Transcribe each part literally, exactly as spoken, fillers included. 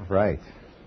Right.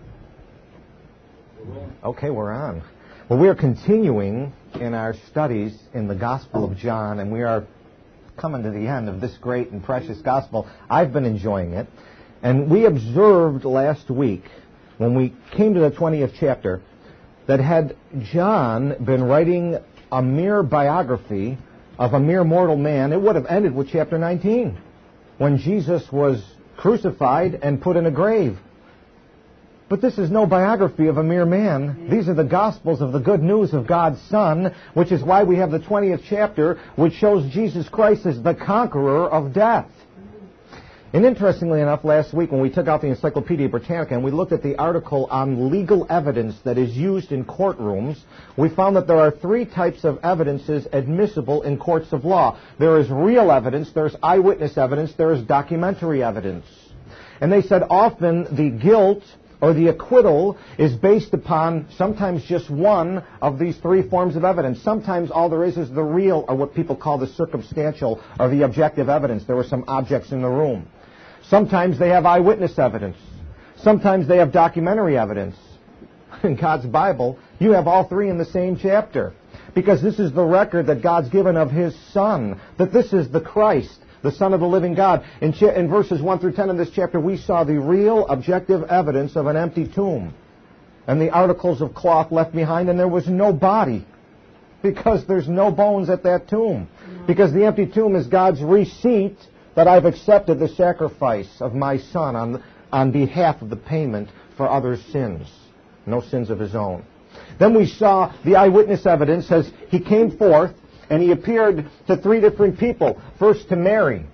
Okay, we're on. Well, we are continuing in our studies in the Gospel of John, and we are coming to the end of this great and precious Gospel. I've been enjoying it. And we observed last week, when we came to the twentieth chapter, that had John been writing a mere biography of a mere mortal man, it would have ended with chapter nineteen, when Jesus was crucified and put in a grave. But this is no biography of a mere man. These are the Gospels of the good news of God's Son, which is why we have the twentieth chapter, which shows Jesus Christ as the conqueror of death. And interestingly enough, last week when we took out the Encyclopedia Britannica and we looked at the article on legal evidence that is used in courtrooms, we found that there are three types of evidences admissible in courts of law. There is real evidence, there's eyewitness evidence, there is documentary evidence. And they said often the guilt or the acquittal is based upon sometimes just one of these three forms of evidence. Sometimes all there is is the real, or what people call the circumstantial, or the objective evidence. There were some objects in the room. Sometimes they have eyewitness evidence. Sometimes they have documentary evidence. In God's Bible, you have all three in the same chapter, because this is the record that God's given of His Son, that this is the Christ, the Son of the living God. In, ch- in verses one through ten of this chapter, we saw the real objective evidence of an empty tomb and the articles of cloth left behind, and there was no body because there's no bones at that tomb. Because the empty tomb is God's receipt that I've accepted the sacrifice of my Son on, on behalf of the payment for others' sins, no sins of His own. Then we saw the eyewitness evidence as He came forth, and He appeared to three different people. First to Mary.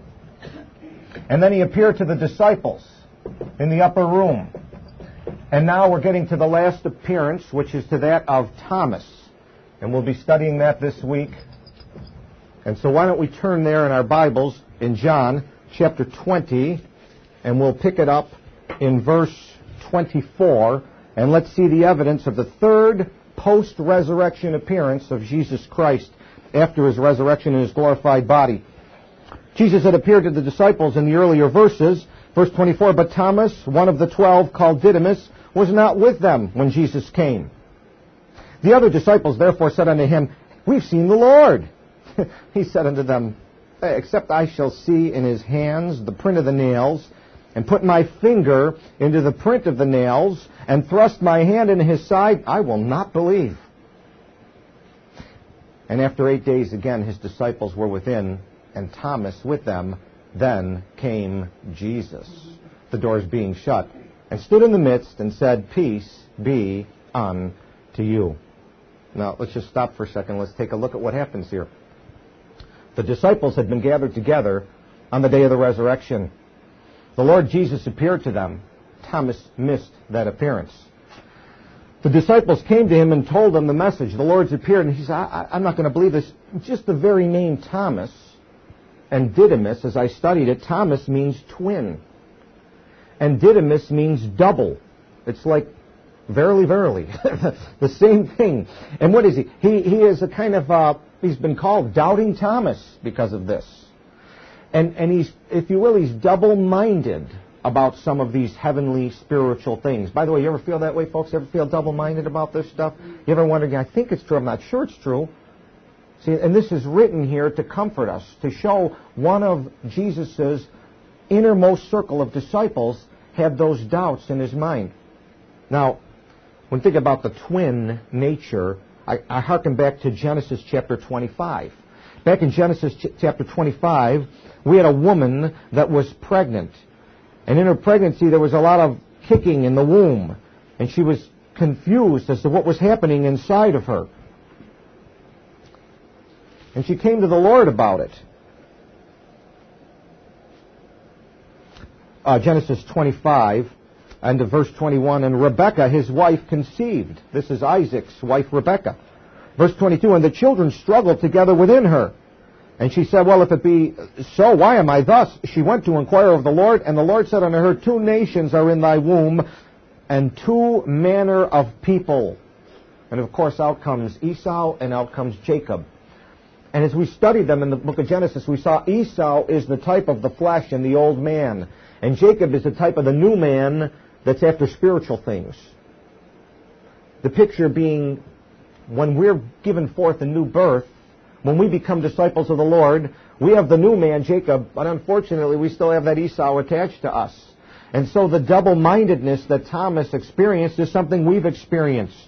And then He appeared to the disciples in the upper room. And now we're getting to the last appearance, which is to that of Thomas. And we'll be studying that this week. And so why don't we turn there in our Bibles in John chapter twenty, and we'll pick it up in verse twenty-four. And let's see the evidence of the third post-resurrection appearance of Jesus Christ after His resurrection in His glorified body. Jesus had appeared to the disciples in the earlier verses. Verse twenty-four, but Thomas, one of the twelve, called Didymus, was not with them when Jesus came. The other disciples therefore said unto Him, we've seen the Lord. He said unto them, except I shall see in His hands the print of the nails, and put my finger into the print of the nails, and thrust my hand into His side, I will not believe. And after eight days again His disciples were within, and Thomas with them. Then came Jesus, the doors being shut, and stood in the midst, and said, peace be unto you. Now, let's just stop for a second. Let's take a look at what happens here. The disciples had been gathered together on the day of the resurrection. The Lord Jesus appeared to them. Thomas missed that appearance. The disciples came to Him and told Him the message. The Lord's appeared, and He said, I, I'm not going to believe this. Just the very name Thomas and Didymus, as I studied it, Thomas means twin. And Didymus means double. It's like, verily, verily. The same thing. And what is he? He, he is a kind of... Uh, He's been called Doubting Thomas because of this. And, and he's, if you will, he's double-minded about some of these heavenly spiritual things. By the way, you ever feel that way, folks? You ever feel double-minded about this stuff? You ever wonder, I think it's true, I'm not sure it's true. See, and this is written here to comfort us, to show one of Jesus' innermost circle of disciples had those doubts in his mind. Now, when you think about the twin nature, I, I hearken back to Genesis chapter twenty-five. Back in Genesis ch- chapter twenty-five, we had a woman that was pregnant. And in her pregnancy, there was a lot of kicking in the womb. And she was confused as to what was happening inside of her. And she came to the Lord about it. Uh, Genesis twenty-five, and to verse twenty-one, and Rebekah, his wife, conceived. This is Isaac's wife, Rebekah. Verse twenty-two, and the children struggled together within her. And she said, well, if it be so, why am I thus? She went to inquire of the Lord, and the Lord said unto her, two nations are in thy womb, and two manner of people. And of course, out comes Esau, and out comes Jacob. And as we studied them in the book of Genesis, we saw Esau is the type of the flesh and the old man. And Jacob is the type of the new man that's after spiritual things. The picture being when we're given forth a new birth, when we become disciples of the Lord, we have the new man, Jacob, but unfortunately we still have that Esau attached to us. And so the double-mindedness that Thomas experienced is something we've experienced.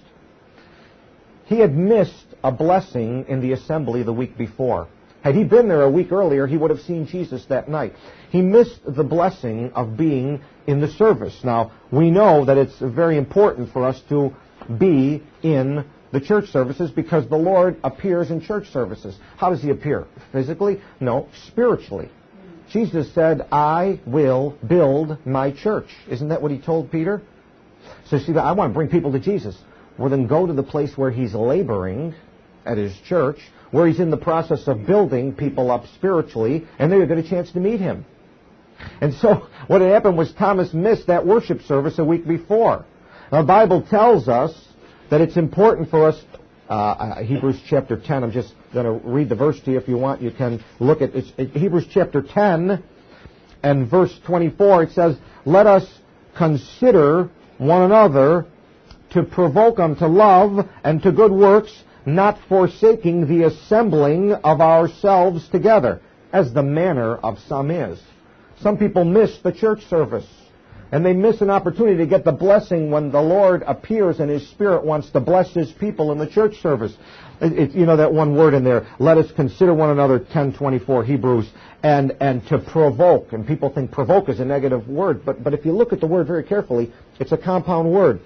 He had missed a blessing in the assembly the week before. Had he been there a week earlier, he would have seen Jesus that night. He missed the blessing of being in the service. Now, we know that it's very important for us to be in the church services because the Lord appears in church services. How does he appear? Physically? No, spiritually. Jesus said, I will build my church. Isn't that what he told Peter? So see, I want to bring people to Jesus. Well, then go to the place where he's laboring at his church, where he's in the process of building people up spiritually, and then you get a chance to meet him. And so what had happened was Thomas missed that worship service a week before. Now, the Bible tells us that it's important for us, uh, Hebrews chapter ten, I'm just going to read the verse to you. If you want, you can look at it. It's Hebrews chapter ten and verse twenty-four. It says, let us consider one another to provoke unto love and to good works, not forsaking the assembling of ourselves together, as the manner of some is. Some people miss the church service, and they miss an opportunity to get the blessing when the Lord appears and His Spirit wants to bless His people in the church service. It, it, you know that one word in there, let us consider one another, ten twenty-four Hebrews, and, and to provoke. And people think provoke is a negative word, but, but if you look at the word very carefully, it's a compound word.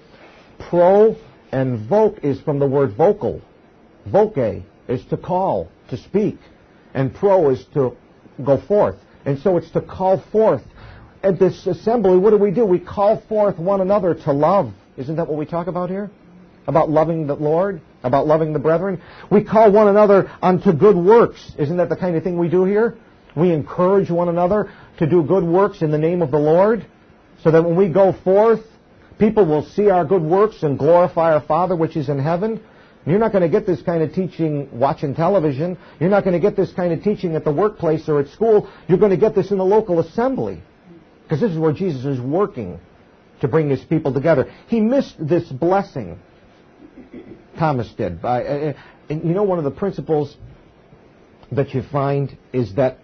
Pro and voke is from the word vocal. Voke is to call, to speak, and pro is to go forth. And so it's to call forth. At this assembly, what do we do? We call forth one another to love. Isn't that what we talk about here? About loving the Lord? About loving the brethren? We call one another unto good works. Isn't that the kind of thing we do here? We encourage one another to do good works in the name of the Lord, so that when we go forth, people will see our good works and glorify our Father which is in heaven. You're not going to get this kind of teaching watching television. You're not going to get this kind of teaching at the workplace or at school. You're going to get this in the local assembly. Because this is where Jesus is working to bring His people together. He missed this blessing. Thomas did. By, uh, and you know, one of the principles that you find is that,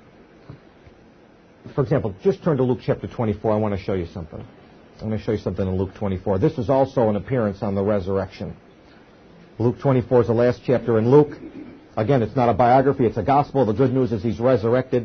for example, just turn to Luke chapter twenty-four. I want to show you something. I'm going to show you something in Luke twenty-four. This is also an appearance on the resurrection. Luke twenty-four is the last chapter in Luke. Again, it's not a biography, it's a gospel. The good news is He's resurrected.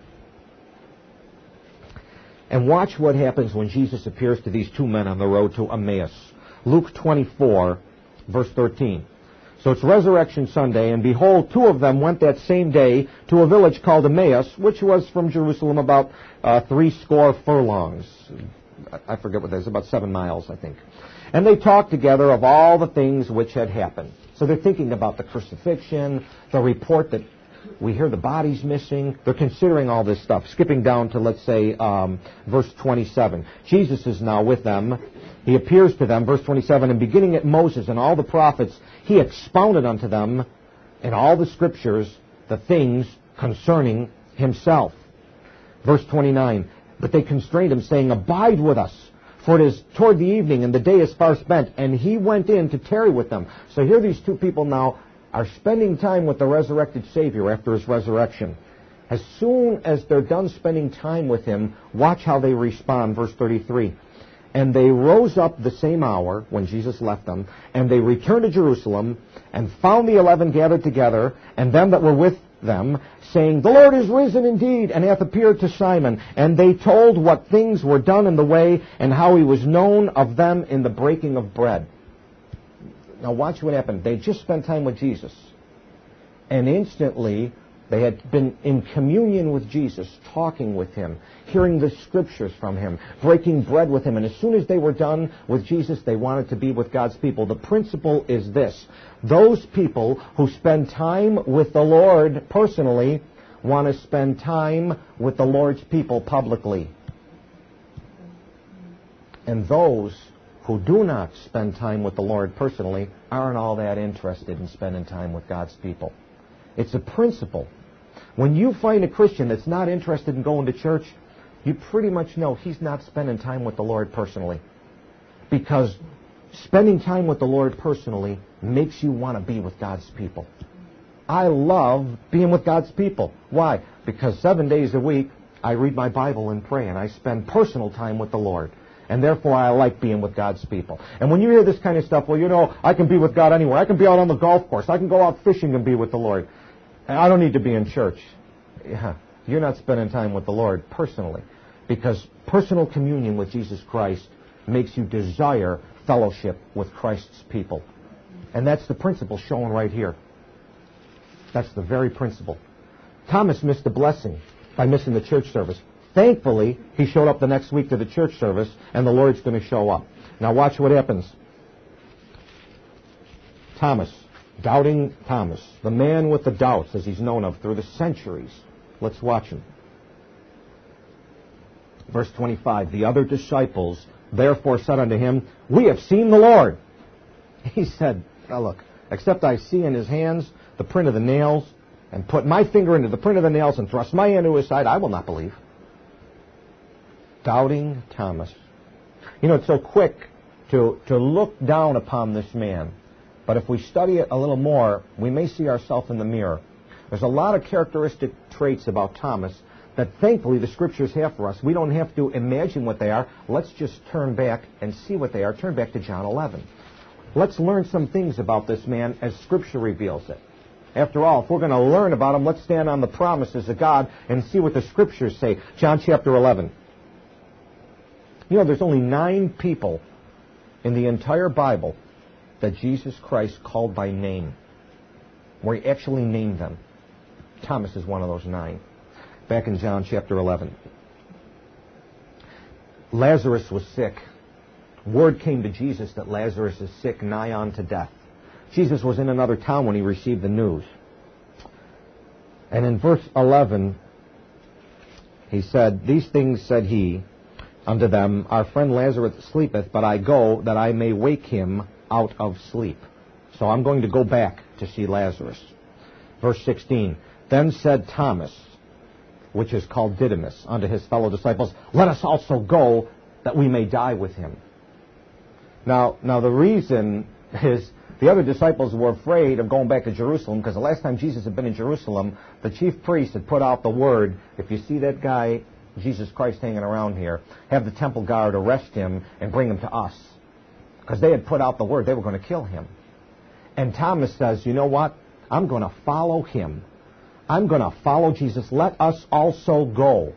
And watch what happens when Jesus appears to these two men on the road to Emmaus. Luke twenty-four, verse thirteen. So it's Resurrection Sunday, and behold, two of them went that same day to a village called Emmaus, which was from Jerusalem about uh, three score furlongs. I forget what that is, about seven miles, I think. And they talked together of all the things which had happened. So they're thinking about the crucifixion, the report that we hear the body's missing. They're considering all this stuff. Skipping down to, let's say, um, verse twenty-seven. Jesus is now with them. He appears to them, verse twenty-seven, and beginning at Moses and all the prophets, He expounded unto them in all the Scriptures the things concerning Himself. Verse twenty-nine, but they constrained Him, saying, abide with us, for it is toward the evening, and the day is far spent. And He went in to tarry with them. So here these two people now are spending time with the resurrected Savior after His resurrection. As soon as they're done spending time with Him, watch how they respond. Verse thirty-three. And they rose up the same hour when Jesus left them, and they returned to Jerusalem, and found the eleven gathered together, and them that were with them, saying, the Lord is risen indeed, and hath appeared to Simon. And they told what things were done in the way, and how He was known of them in the breaking of bread. Now watch what happened. They just spent time with Jesus. And instantly, they had been in communion with Jesus, talking with Him, hearing the Scriptures from Him, breaking bread with Him. And as soon as they were done with Jesus, they wanted to be with God's people. The principle is this. Those people who spend time with the Lord personally want to spend time with the Lord's people publicly. And those who do not spend time with the Lord personally aren't all that interested in spending time with God's people. It's a principle. When you find a Christian that's not interested in going to church, you pretty much know he's not spending time with the Lord personally. Because spending time with the Lord personally makes you want to be with God's people. I love being with God's people. Why? Because seven days a week, I read my Bible and pray, and I spend personal time with the Lord. And therefore, I like being with God's people. And when you hear this kind of stuff, well, you know, I can be with God anywhere. I can be out on the golf course. I can go out fishing and be with the Lord. And I don't need to be in church. Yeah, you're not spending time with the Lord personally. Because personal communion with Jesus Christ makes you desire fellowship with Christ's people. And that's the principle shown right here. That's the very principle. Thomas missed the blessing by missing the church service. Thankfully, he showed up the next week to the church service, and the Lord's going to show up. Now watch what happens. Thomas, doubting Thomas, the man with the doubts, as he's known of through the centuries. Let's watch him. Verse twenty-five, the other disciples therefore said unto him, we have seen the Lord. He said, now look, except I see in his hands the print of the nails, and put my finger into the print of the nails, and thrust my hand into his side, I will not believe. Doubting Thomas. You know, it's so quick to, to look down upon this man. But if we study it a little more, we may see ourselves in the mirror. There's a lot of characteristic traits about Thomas that thankfully the Scriptures have for us. We don't have to imagine what they are. Let's just turn back and see what they are. Turn back to John eleven. Let's learn some things about this man as Scripture reveals it. After all, if we're going to learn about him, let's stand on the promises of God and see what the Scriptures say. John chapter eleven. You know, there's only nine people in the entire Bible that Jesus Christ called by name, where he actually named them. Thomas is one of those nine. Back in John chapter eleven. Lazarus was sick. Word came to Jesus that Lazarus is sick, nigh on to death. Jesus was in another town when he received the news. And in verse eleven, he said, these things said he unto them, our friend Lazarus sleepeth, but I go that I may wake him out of sleep. So I'm going to go back to see Lazarus. Verse sixteen, then said Thomas, which is called Didymus, unto his fellow disciples, let us also go that we may die with him. Now, now the reason is the other disciples were afraid of going back to Jerusalem because the last time Jesus had been in Jerusalem, the chief priest had put out the word, if you see that guy, Jesus Christ, hanging around here, have the temple guard arrest him and bring him to us. Because they had put out the word, they were going to kill him. And Thomas says, you know what? I'm going to follow him. I'm going to follow Jesus. Let us also go.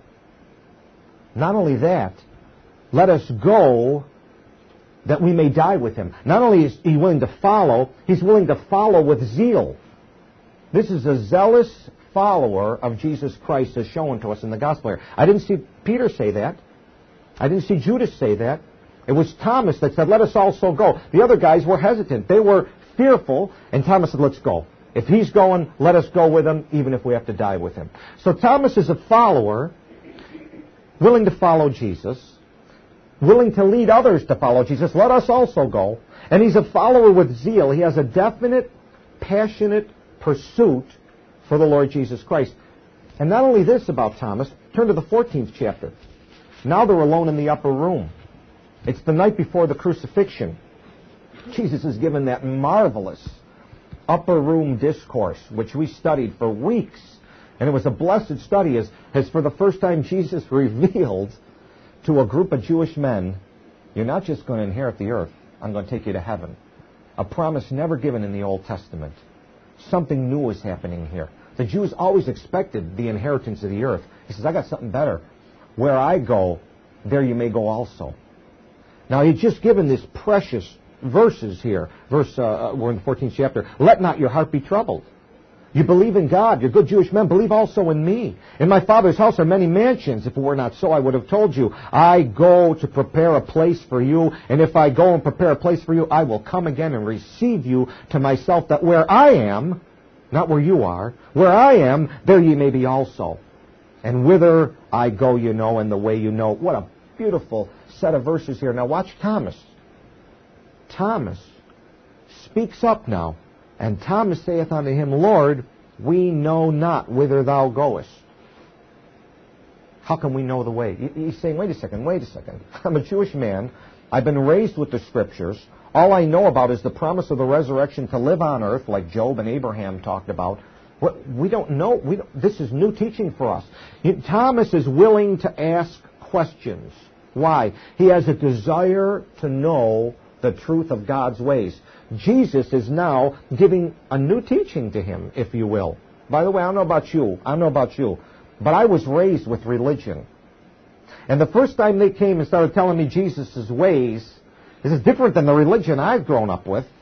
Not only that, let us go that we may die with him. Not only is he willing to follow, he's willing to follow with zeal. This is a zealous follower of Jesus Christ as shown to us in the gospel here. I didn't see Peter say that. I didn't see Judas say that. It was Thomas that said, let us also go. The other guys were hesitant. They were fearful, and Thomas said, let's go. If he's going, let us go with him, even if we have to die with him. So Thomas is a follower, willing to follow Jesus, willing to lead others to follow Jesus. Let us also go. And he's a follower with zeal. He has a definite, passionate pursuit for the Lord Jesus Christ. And not only this about Thomas, turn to the fourteenth chapter. Now they're alone in the upper room. It's the night before the crucifixion. Jesus is given that marvelous upper room discourse, which we studied for weeks. And it was a blessed study as, as for the first time Jesus revealed to a group of Jewish men, you're not just going to inherit the earth, I'm going to take you to heaven. A promise never given in the Old Testament. Something new is happening here. The Jews always expected the inheritance of the earth. He says, I got something better. Where I go, there you may go also. Now, he's just given this precious verses here. Verse, uh, we're in the fourteenth chapter. Let not your heart be troubled. You believe in God. You're good Jewish men. Believe also in me. In my Father's house are many mansions. If it were not so, I would have told you. I go to prepare a place for you. And if I go and prepare a place for you, I will come again and receive you to myself, that where I am, not where you are, where I am, there ye may be also. And whither I go, you know, and the way you know. What a beautiful set of verses here. Now watch Thomas. Thomas speaks up now. And Thomas saith unto him, Lord, we know not whither thou goest. How can we know the way? He's saying, wait a second, wait a second. I'm a Jewish man. I've been raised with the Scriptures. All I know about is the promise of the resurrection to live on earth, like Job and Abraham talked about. We don't know. We don't, this is new teaching for us. Thomas is willing to ask questions. Why? He has a desire to know the truth of God's ways. Jesus is now giving a new teaching to him, if you will. By the way, I don't know about you. I don't know about you. But I was raised with religion. And the first time they came and started telling me Jesus' ways, this is different than the religion I've grown up with.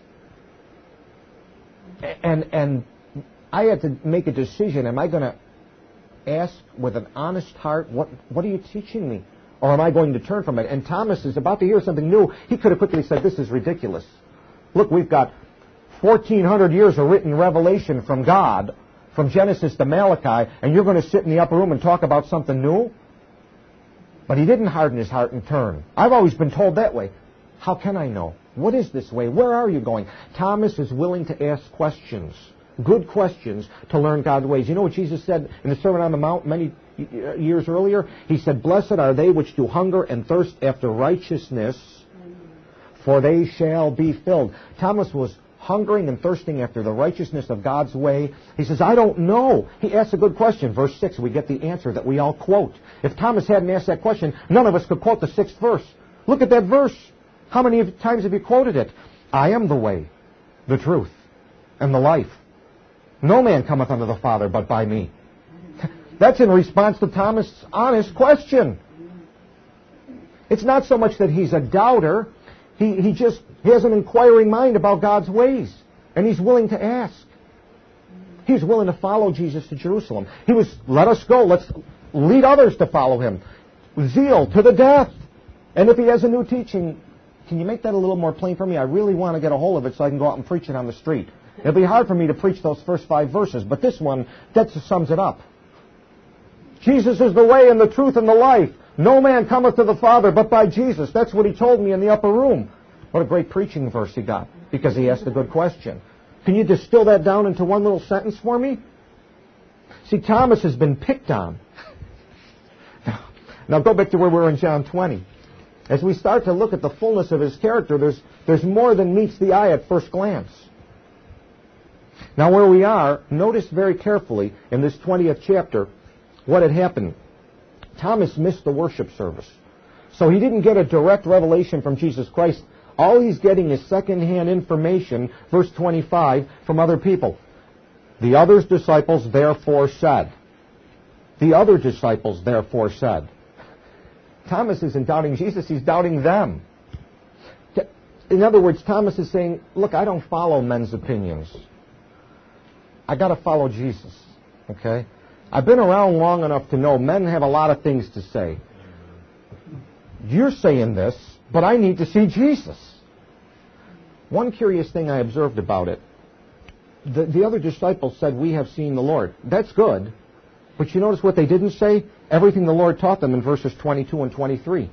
And and I had to make a decision. Am I going to ask with an honest heart, what, what are you teaching me? Or am I going to turn from it? And Thomas is about to hear something new. He could have quickly said, this is ridiculous. Look, we've got fourteen hundred years of written revelation from God, from Genesis to Malachi, and you're going to sit in the upper room and talk about something new? But he didn't harden his heart and turn. I've always been told that way. How can I know? What is this way? Where are you going? Thomas is willing to ask questions, good questions, to learn God's ways. You know what Jesus said in the Sermon on the Mount many years earlier? He said, blessed are they which do hunger and thirst after righteousness, for they shall be filled. Thomas was hungering and thirsting after the righteousness of God's way. He says, I don't know. He asks a good question. Verse six, we get the answer that we all quote. If Thomas hadn't asked that question, none of us could quote the sixth verse. Look at that verse. How many times have you quoted it? I am the way, the truth, and the life. No man cometh unto the Father but by me. That's in response to Thomas' honest question. It's not so much that he's a doubter. He, he just he has an inquiring mind about God's ways. And he's willing to ask. He was willing to follow Jesus to Jerusalem. He was, let us go. Let's lead others to follow him. Zeal to the death. And if he has a new teaching, can you make that a little more plain for me? I really want to get a hold of it so I can go out and preach it on the street. It'll be hard for me to preach those first five verses, but this one, that sums it up. Jesus is the way and the truth and the life. No man cometh to the Father but by Jesus. That's what he told me in the upper room. What a great preaching verse he got, because he asked a good question. Can you distill that down into one little sentence for me? See, Thomas has been picked on. Now go back to where we were in John twenty. As we start to look at the fullness of his character, there's, there's more than meets the eye at first glance. Now where we are, notice very carefully in this twentieth chapter what had happened. Thomas missed the worship service. So he didn't get a direct revelation from Jesus Christ. All he's getting is second-hand information, verse twenty-five, from other people. The other disciples therefore said. The other disciples therefore said. Thomas isn't doubting Jesus, he's doubting them. In other words, Thomas is saying, look, I don't follow men's opinions. I got to follow Jesus. Okay? I've been around long enough to know men have a lot of things to say. You're saying this, but I need to see Jesus. One curious thing I observed about it, the, the other disciples said, we have seen the Lord. That's good. But you notice what they didn't say? Everything the Lord taught them in verses twenty-two and twenty-three.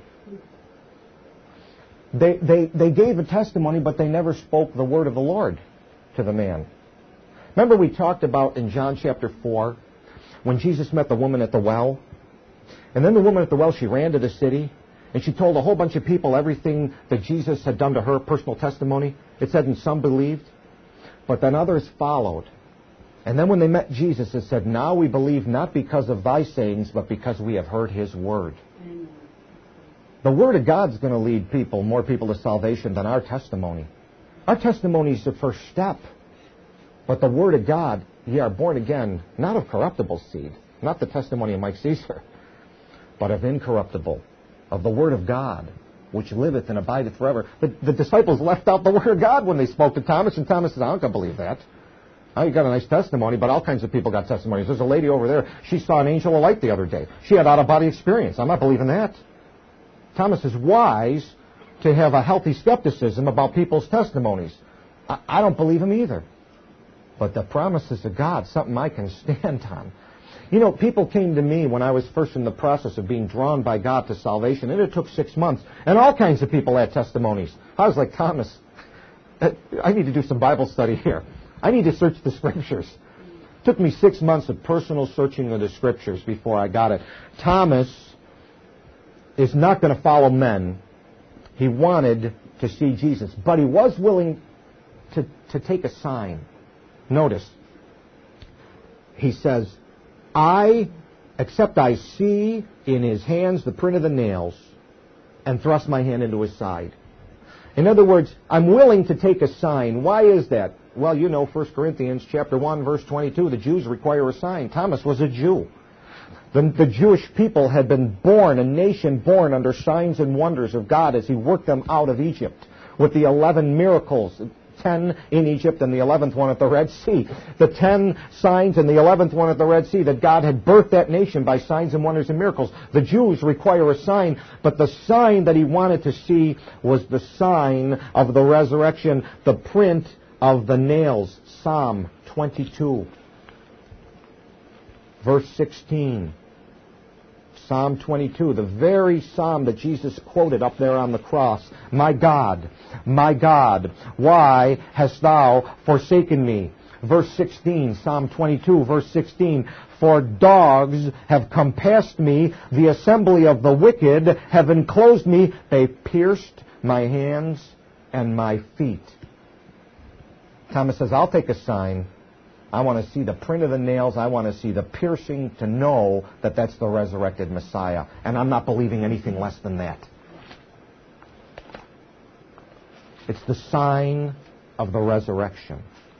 They, they, they gave a testimony, but they never spoke the word of the Lord to the man. Remember we talked about in John chapter four, when Jesus met the woman at the well? And then the woman at the well, she ran to the city, and she told a whole bunch of people everything that Jesus had done to her, personal testimony. It said, and some believed, but then others followed. And then when they met Jesus, it said, now we believe not because of thy sayings, but because we have heard his word. Amen. The word of God's going to lead people, more people to salvation than our testimony. Our testimony is the first step. But the word of God, ye are born again, not of corruptible seed, not the testimony of Mike Caesar, but of incorruptible, of the word of God, which liveth and abideth forever. The, the disciples left out the word of God when they spoke to Thomas, and Thomas said, I don't believe that. Oh, you got a nice testimony, but all kinds of people got testimonies. There's a lady over there, she saw an angel of light the other day. She had out-of-body experience. I'm not believing that. Thomas is wise to have a healthy skepticism about people's testimonies. I, I don't believe him either. But the promises of God, something I can stand on. You know, people came to me when I was first in the process of being drawn by God to salvation, and it took six months, and all kinds of people had testimonies. I was like, Thomas, I need to do some Bible study here. I need to search the Scriptures. Took me six months of personal searching of the Scriptures before I got it. Thomas is not going to follow men. He wanted to see Jesus, but he was willing to, to take a sign. Notice, he says, I, except I see in his hands the print of the nails, and thrust my hand into his side. In other words, I'm willing to take a sign. Why is that? Well, you know, First Corinthians chapter one, verse twenty-two, the Jews require a sign. Thomas was a Jew. The, the Jewish people had been born, a nation born under signs and wonders of God as he worked them out of Egypt with the eleven miracles, ten in Egypt and the eleventh one at the Red Sea. The ten signs and the eleventh one at the Red Sea, that God had birthed that nation by signs and wonders and miracles. The Jews require a sign, but the sign that he wanted to see was the sign of the resurrection, the print of the nails. Psalm twenty-two, verse sixteen. Psalm twenty-two, the very psalm that Jesus quoted up there on the cross. My God, my God, why hast thou forsaken me? Verse sixteen, Psalm twenty-two, verse sixteen. For dogs have compassed me, the assembly of the wicked have enclosed me, they pierced my hands and my feet. Thomas says, I'll take a sign. I want to see the print of the nails. I want to see the piercing to know that that's the resurrected Messiah. And I'm not believing anything less than that. It's the sign of the resurrection.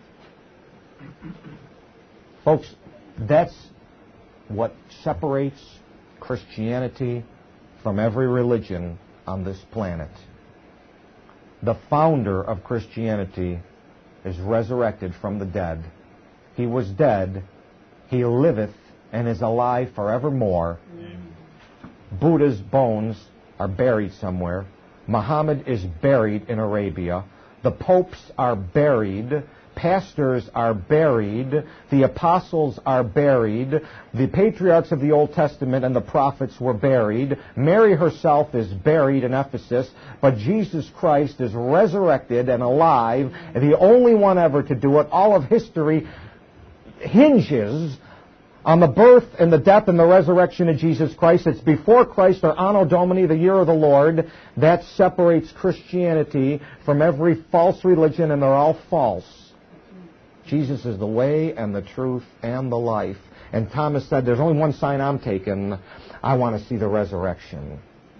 Folks, that's what separates Christianity from every religion on this planet. The founder of Christianity is resurrected from the dead. He was dead, he liveth, and is alive forevermore. Amen. Buddha's bones are buried somewhere. Muhammad is buried in Arabia. The popes are buried. Pastors are buried. The apostles are buried. The patriarchs of the Old Testament and the prophets were buried. Mary herself is buried in Ephesus. But Jesus Christ is resurrected and alive, and the only one ever to do it. All of history hinges on the birth and the death and the resurrection of Jesus Christ. It's before Christ, or Anno Domini, the year of the Lord. That separates Christianity from every false religion, and they're all false. Jesus is the way and the truth and the life. And Thomas said, there's only one sign I'm taking. I want to see the resurrection.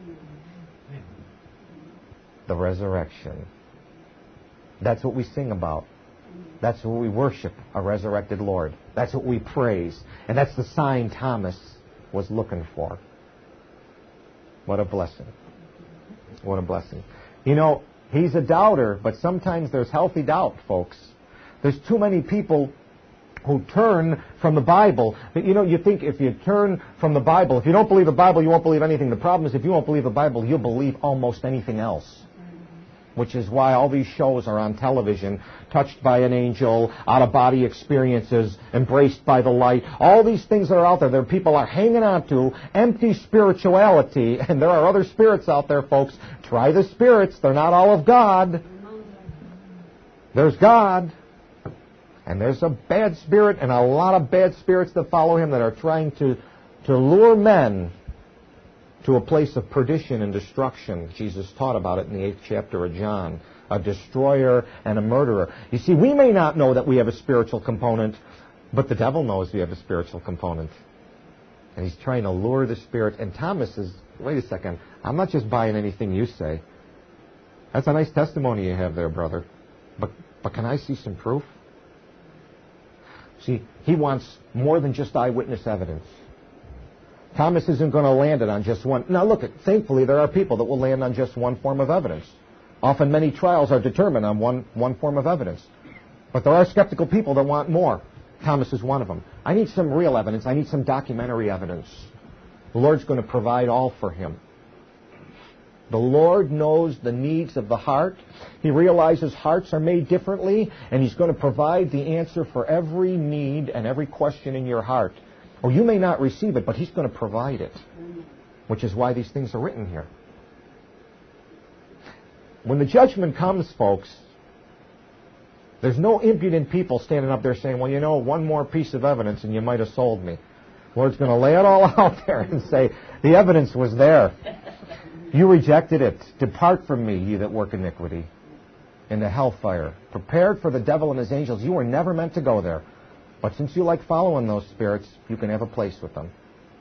The resurrection. That's what we sing about. That's what we worship, a resurrected Lord. That's what we praise. And that's the sign Thomas was looking for. What a blessing. What a blessing. You know, he's a doubter, but sometimes there's healthy doubt, folks. There's too many people who turn from the Bible. You know, you think if you turn from the Bible, if you don't believe the Bible, you won't believe anything. The problem is if you won't believe the Bible, you'll believe almost anything else. Which is why all these shows are on television. Touched by an angel, out-of-body experiences, embraced by the light. All these things that are out there, that people are hanging on to, empty spirituality. And there are other spirits out there, folks. Try the spirits. They're not all of God. There's God. And there's a bad spirit and a lot of bad spirits that follow him that are trying to, to lure men to a place of perdition and destruction. Jesus taught about it in the eighth chapter of John. A destroyer and a murderer. You see, we may not know that we have a spiritual component, but the devil knows we have a spiritual component. And he's trying to lure the spirit. And Thomas says, wait a second, I'm not just buying anything you say. That's a nice testimony you have there, brother. But, but can I see some proof? See, he wants more than just eyewitness evidence. Thomas isn't going to land it on just one. Now look, thankfully there are people that will land on just one form of evidence. Often many trials are determined on one, one form of evidence. But there are skeptical people that want more. Thomas is one of them. I need some real evidence. I need some documentary evidence. The Lord's going to provide all for him. The Lord knows the needs of the heart. He realizes hearts are made differently, and he's going to provide the answer for every need and every question in your heart. Or you may not receive it, but he's going to provide it, which is why these things are written here. When the judgment comes, folks, There's no impudent people standing up there saying, well, you know, one more piece of evidence and you might have sold me. The Lord's going to lay it all out there and say, the evidence was there. You rejected it. Depart from me, ye that work iniquity, into hellfire. Prepared for the devil and his angels. You were never meant to go there. But since you like following those spirits, you can have a place with them.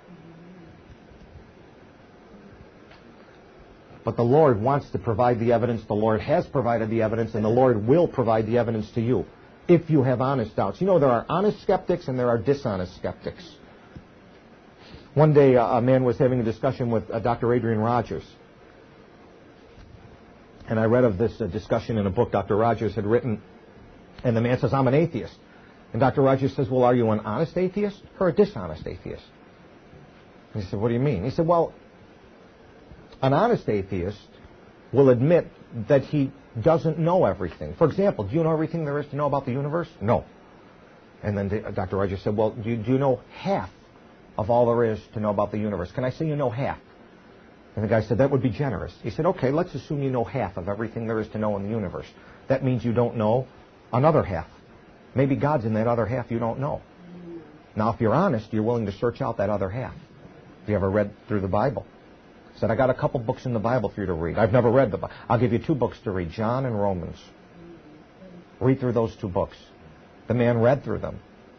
But the Lord wants to provide the evidence. The Lord has provided the evidence, and the Lord will provide the evidence to you if you have honest doubts. You know, there are honest skeptics and there are dishonest skeptics. One day, uh, a man was having a discussion with uh, Doctor Adrian Rogers. And I read of this uh, discussion in a book Doctor Rogers had written. And the man says, I'm an atheist. And Doctor Rogers says, well, are you an honest atheist or a dishonest atheist? And he said, what do you mean? He said, well, an honest atheist will admit that he doesn't know everything. For example, do you know everything there is to know about the universe? No. And then Doctor Rogers said, well, do you, do you know half of all there is to know about the universe? Can I say you know half? And the guy said, that would be generous. He said, okay, let's assume you know half of everything there is to know in the universe. That means you don't know another half. Maybe God's in that other half you don't know. Now, if you're honest, you're willing to search out that other half. Have you ever read through the Bible? He said, I got a couple books in the Bible for you to read. I've never read the Bible. I'll give you two books to read, John and Romans. Read through those two books. The man read through them.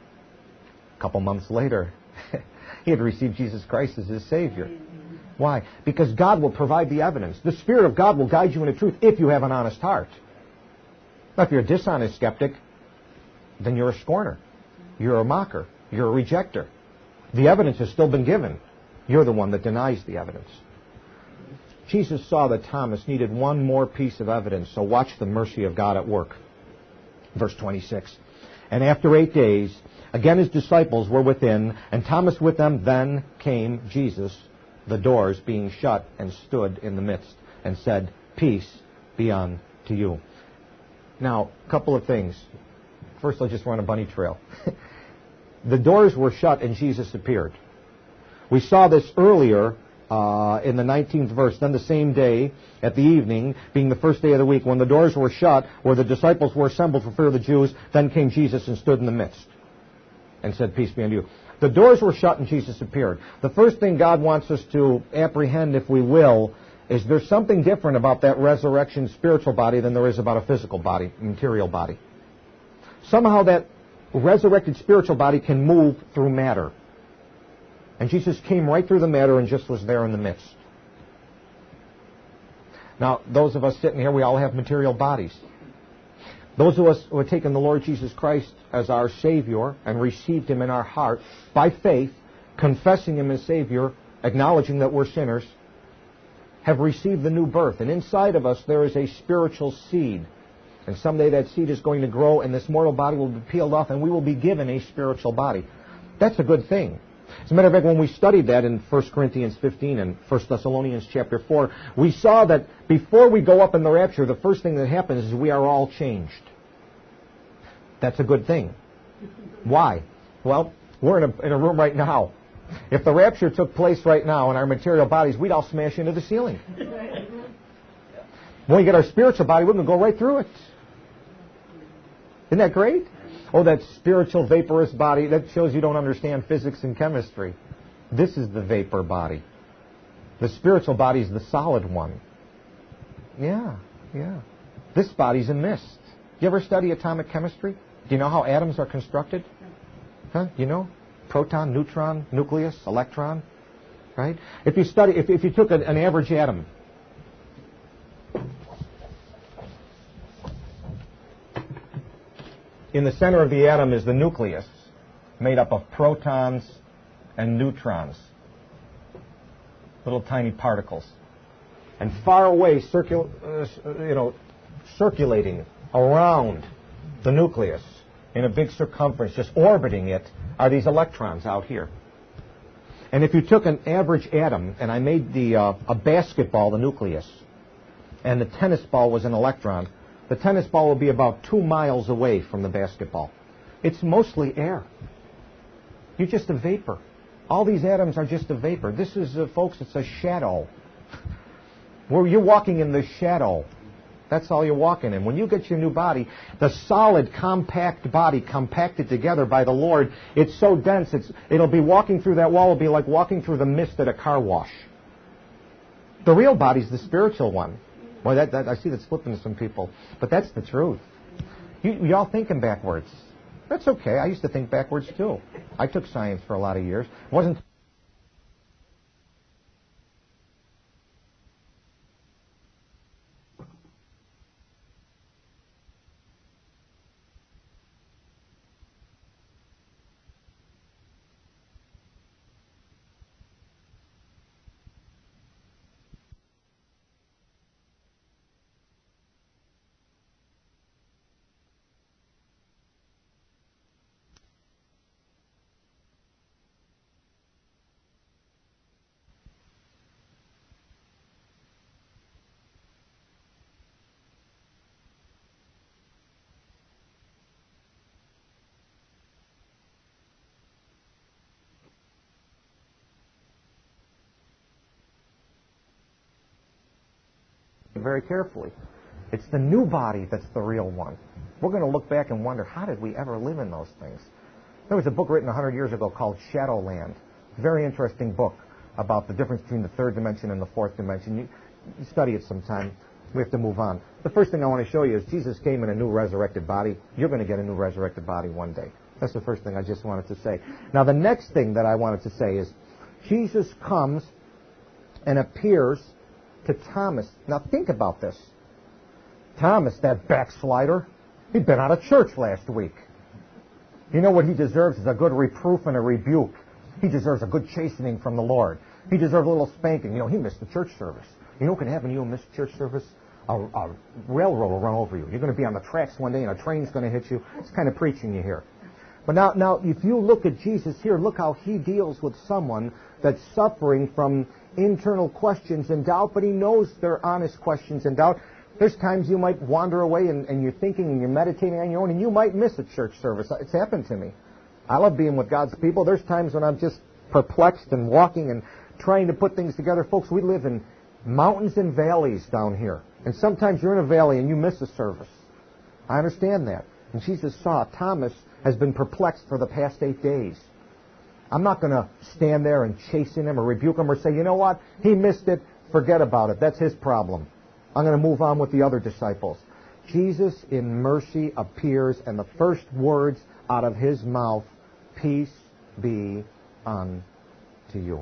A couple months later, he had received Jesus Christ as his Savior. Why? Because God will provide the evidence. The Spirit of God will guide you into truth if you have an honest heart. Now, if you're a dishonest skeptic, then you're a scorner. You're a mocker. You're a rejecter. The evidence has still been given. You're the one that denies the evidence. Jesus saw that Thomas needed one more piece of evidence, so watch the mercy of God at work. Verse twenty-six. And after eight days, again his disciples were within, and Thomas with them. Then came Jesus, the doors being shut, and stood in the midst, and said, peace be unto you. Now, a couple of things. First, I'll just run a bunny trail. The doors were shut and Jesus appeared. We saw this earlier uh, in the nineteenth verse. Then the same day, at the evening, being the first day of the week, when the doors were shut, where the disciples were assembled for fear of the Jews, then came Jesus and stood in the midst and said, peace be unto you. The doors were shut and Jesus appeared. The first thing God wants us to apprehend, if we will, is there's something different about that resurrection spiritual body than there is about a physical body, material body. Somehow that resurrected spiritual body can move through matter. And Jesus came right through the matter and just was there in the midst. Now, those of us sitting here, we all have material bodies. Those of us who have taken the Lord Jesus Christ as our Savior and received Him in our heart by faith, confessing Him as Savior, acknowledging that we're sinners, have received the new birth. And inside of us there is a spiritual seed. And someday that seed is going to grow and this mortal body will be peeled off and we will be given a spiritual body. That's a good thing. As a matter of fact, when we studied that in First Corinthians fifteen and First Thessalonians chapter four, we saw that before we go up in the rapture, the first thing that happens is we are all changed. That's a good thing. Why? Well, we're in a, in a room right now. If the rapture took place right now in our material bodies, we'd all smash into the ceiling. When we get our spiritual body, we're going to go right through it. Isn't that great? Oh, that spiritual vaporous body, that shows you don't understand physics and chemistry. This is the vapor body. The spiritual body is the solid one. Yeah, yeah. This body's a mist. You ever study atomic chemistry? Do you know how atoms are constructed? Huh? You know? Proton, neutron, nucleus, electron. Right? If you study, if, if you took an, an average atom, in the center of the atom is the nucleus, made up of protons and neutrons, little tiny particles. And far away, circul- uh, you know, circulating around the nucleus in a big circumference, just orbiting it, are these electrons out here. And if you took an average atom, and I made the uh, a basketball the nucleus, and the tennis ball was an electron, the tennis ball will be about two miles away from the basketball. It's mostly air. You're just a vapor. All these atoms are just a vapor. This is, uh, folks, it's a shadow. Where you're walking in the shadow That's all you're walking in. When you get your new body, the solid, compact body compacted together by the Lord, it's so dense, it's, it'll be walking through that wall, it'll be like walking through the mist at a car wash. The real body's the spiritual one. Boy, that, that, I see that slipping to some people. But that's the truth. You, y'all thinking backwards. That's okay. I used to think backwards, too. I took science for a lot of years. It wasn't... very carefully. It's the new body that's the real one. We're going to look back and wonder, how did we ever live in those things? There was a book written one hundred years ago called Shadowland. Very interesting book about the difference between the third dimension and the fourth dimension. You, you study it sometime. We have to move on. The first thing I want to show you is Jesus came in a new resurrected body. You're going to get a new resurrected body one day. That's the first thing I just wanted to say. Now, the next thing that I wanted to say is Jesus comes and appears to Thomas. Now think about this. Thomas, that backslider, he'd been out of church last week. You know what he deserves is a good reproof and a rebuke. He deserves a good chastening from the Lord. He deserves a little spanking. You know, he missed the church service. You know what can happen to you in this church service? A, a railroad will run over you. You're going to be on the tracks one day and a train's going to hit you. It's kind of preaching you here. But now, now, if you look at Jesus here, look how he deals with someone that's suffering from internal questions and doubt, but he knows they're honest questions and doubt. There's times you might wander away and, and you're thinking and you're meditating on your own and you might miss a church service. It's happened to me. I love being with God's people. There's times when I'm just perplexed and walking and trying to put things together. Folks, we live in mountains and valleys down here. And sometimes you're in a valley and you miss a service. I understand that. And Jesus saw Thomas has been perplexed for the past eight days. I'm not going to stand there and chasten him or rebuke him or say, you know what, he missed it, forget about it. That's his problem. I'm going to move on with the other disciples. Jesus in mercy appears, and the first words out of his mouth, peace be unto you.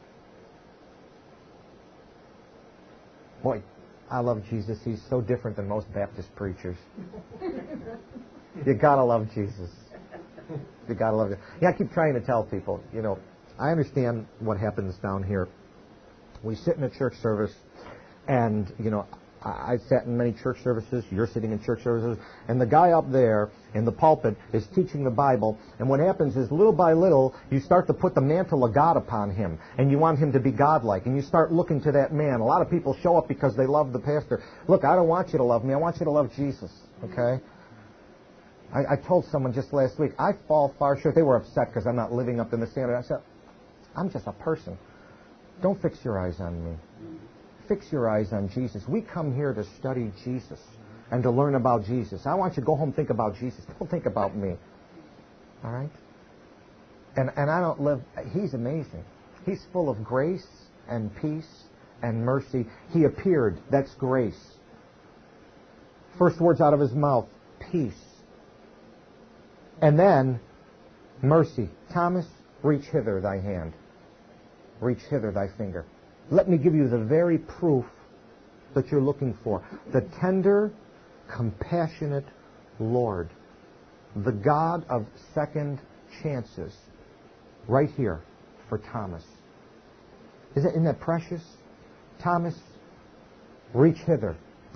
Boy, I love Jesus. He's so different than most Baptist preachers. You gotta love Jesus. You gotta love it. Yeah, I keep trying to tell people, you know, I understand what happens down here. We sit in a church service, and, you know, I, I've sat in many church services, you're sitting in church services, and the guy up there in the pulpit is teaching the Bible, and what happens is, little by little, you start to put the mantle of God upon him, and you want him to be godlike, and you start looking to that man. A lot of people show up because they love the pastor. Look, I don't want you to love me, I want you to love Jesus, okay? I, I told someone just last week, I fall far short. They were upset because I'm not living up to the standard. I said, I'm just a person. Don't fix your eyes on me. Fix your eyes on Jesus. We come here to study Jesus and to learn about Jesus. I want you to go home and think about Jesus. Don't think about me. All right? And, and I don't live... He's amazing. He's full of grace and peace and mercy. He appeared. That's grace. First words out of his mouth, peace. And then, mercy. Thomas, reach hither thy hand. Reach hither thy finger. Let me give you the very proof that you're looking for. The tender, compassionate Lord. The God of second chances. Right here for Thomas. Isn't that precious? Thomas, reach hither.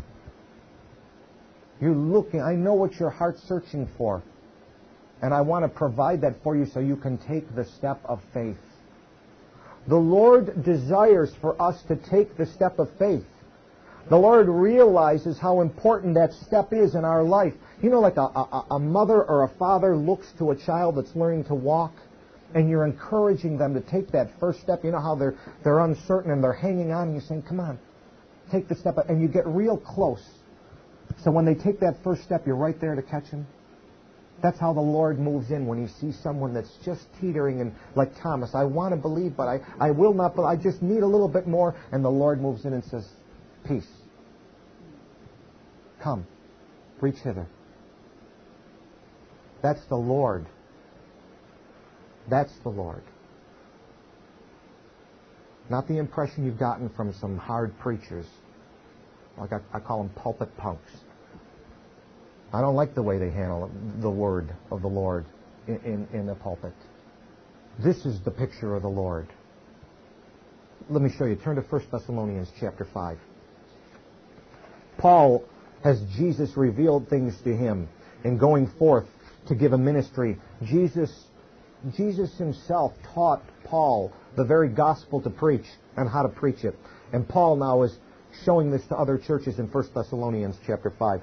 You're looking. I know what your heart's searching for. And I want to provide that for you so you can take the step of faith. The Lord desires for us to take the step of faith. The Lord realizes how important that step is in our life. You know, like a, a, a mother or a father looks to a child that's learning to walk, and you're encouraging them to take that first step. You know how they're, they're uncertain and they're hanging on, and you're saying, come on, take the step. And you get real close. So when they take that first step, you're right there to catch them. That's how the Lord moves in when He sees someone that's just teetering, and like Thomas, I want to believe, but I, I will not, but I just need a little bit more. And the Lord moves in and says, peace. Come, reach hither. That's the Lord. That's the Lord. Not the impression you've gotten from some hard preachers. Like I, I call them pulpit punks. I don't like the way they handle the word of the Lord in, in, in the pulpit. This is the picture of the Lord. Let me show you. Turn to First Thessalonians chapter five. Paul, has Jesus revealed things to him in going forth to give a ministry. Jesus, Jesus himself taught Paul the very gospel to preach and how to preach it. And Paul now is showing this to other churches in First Thessalonians chapter five.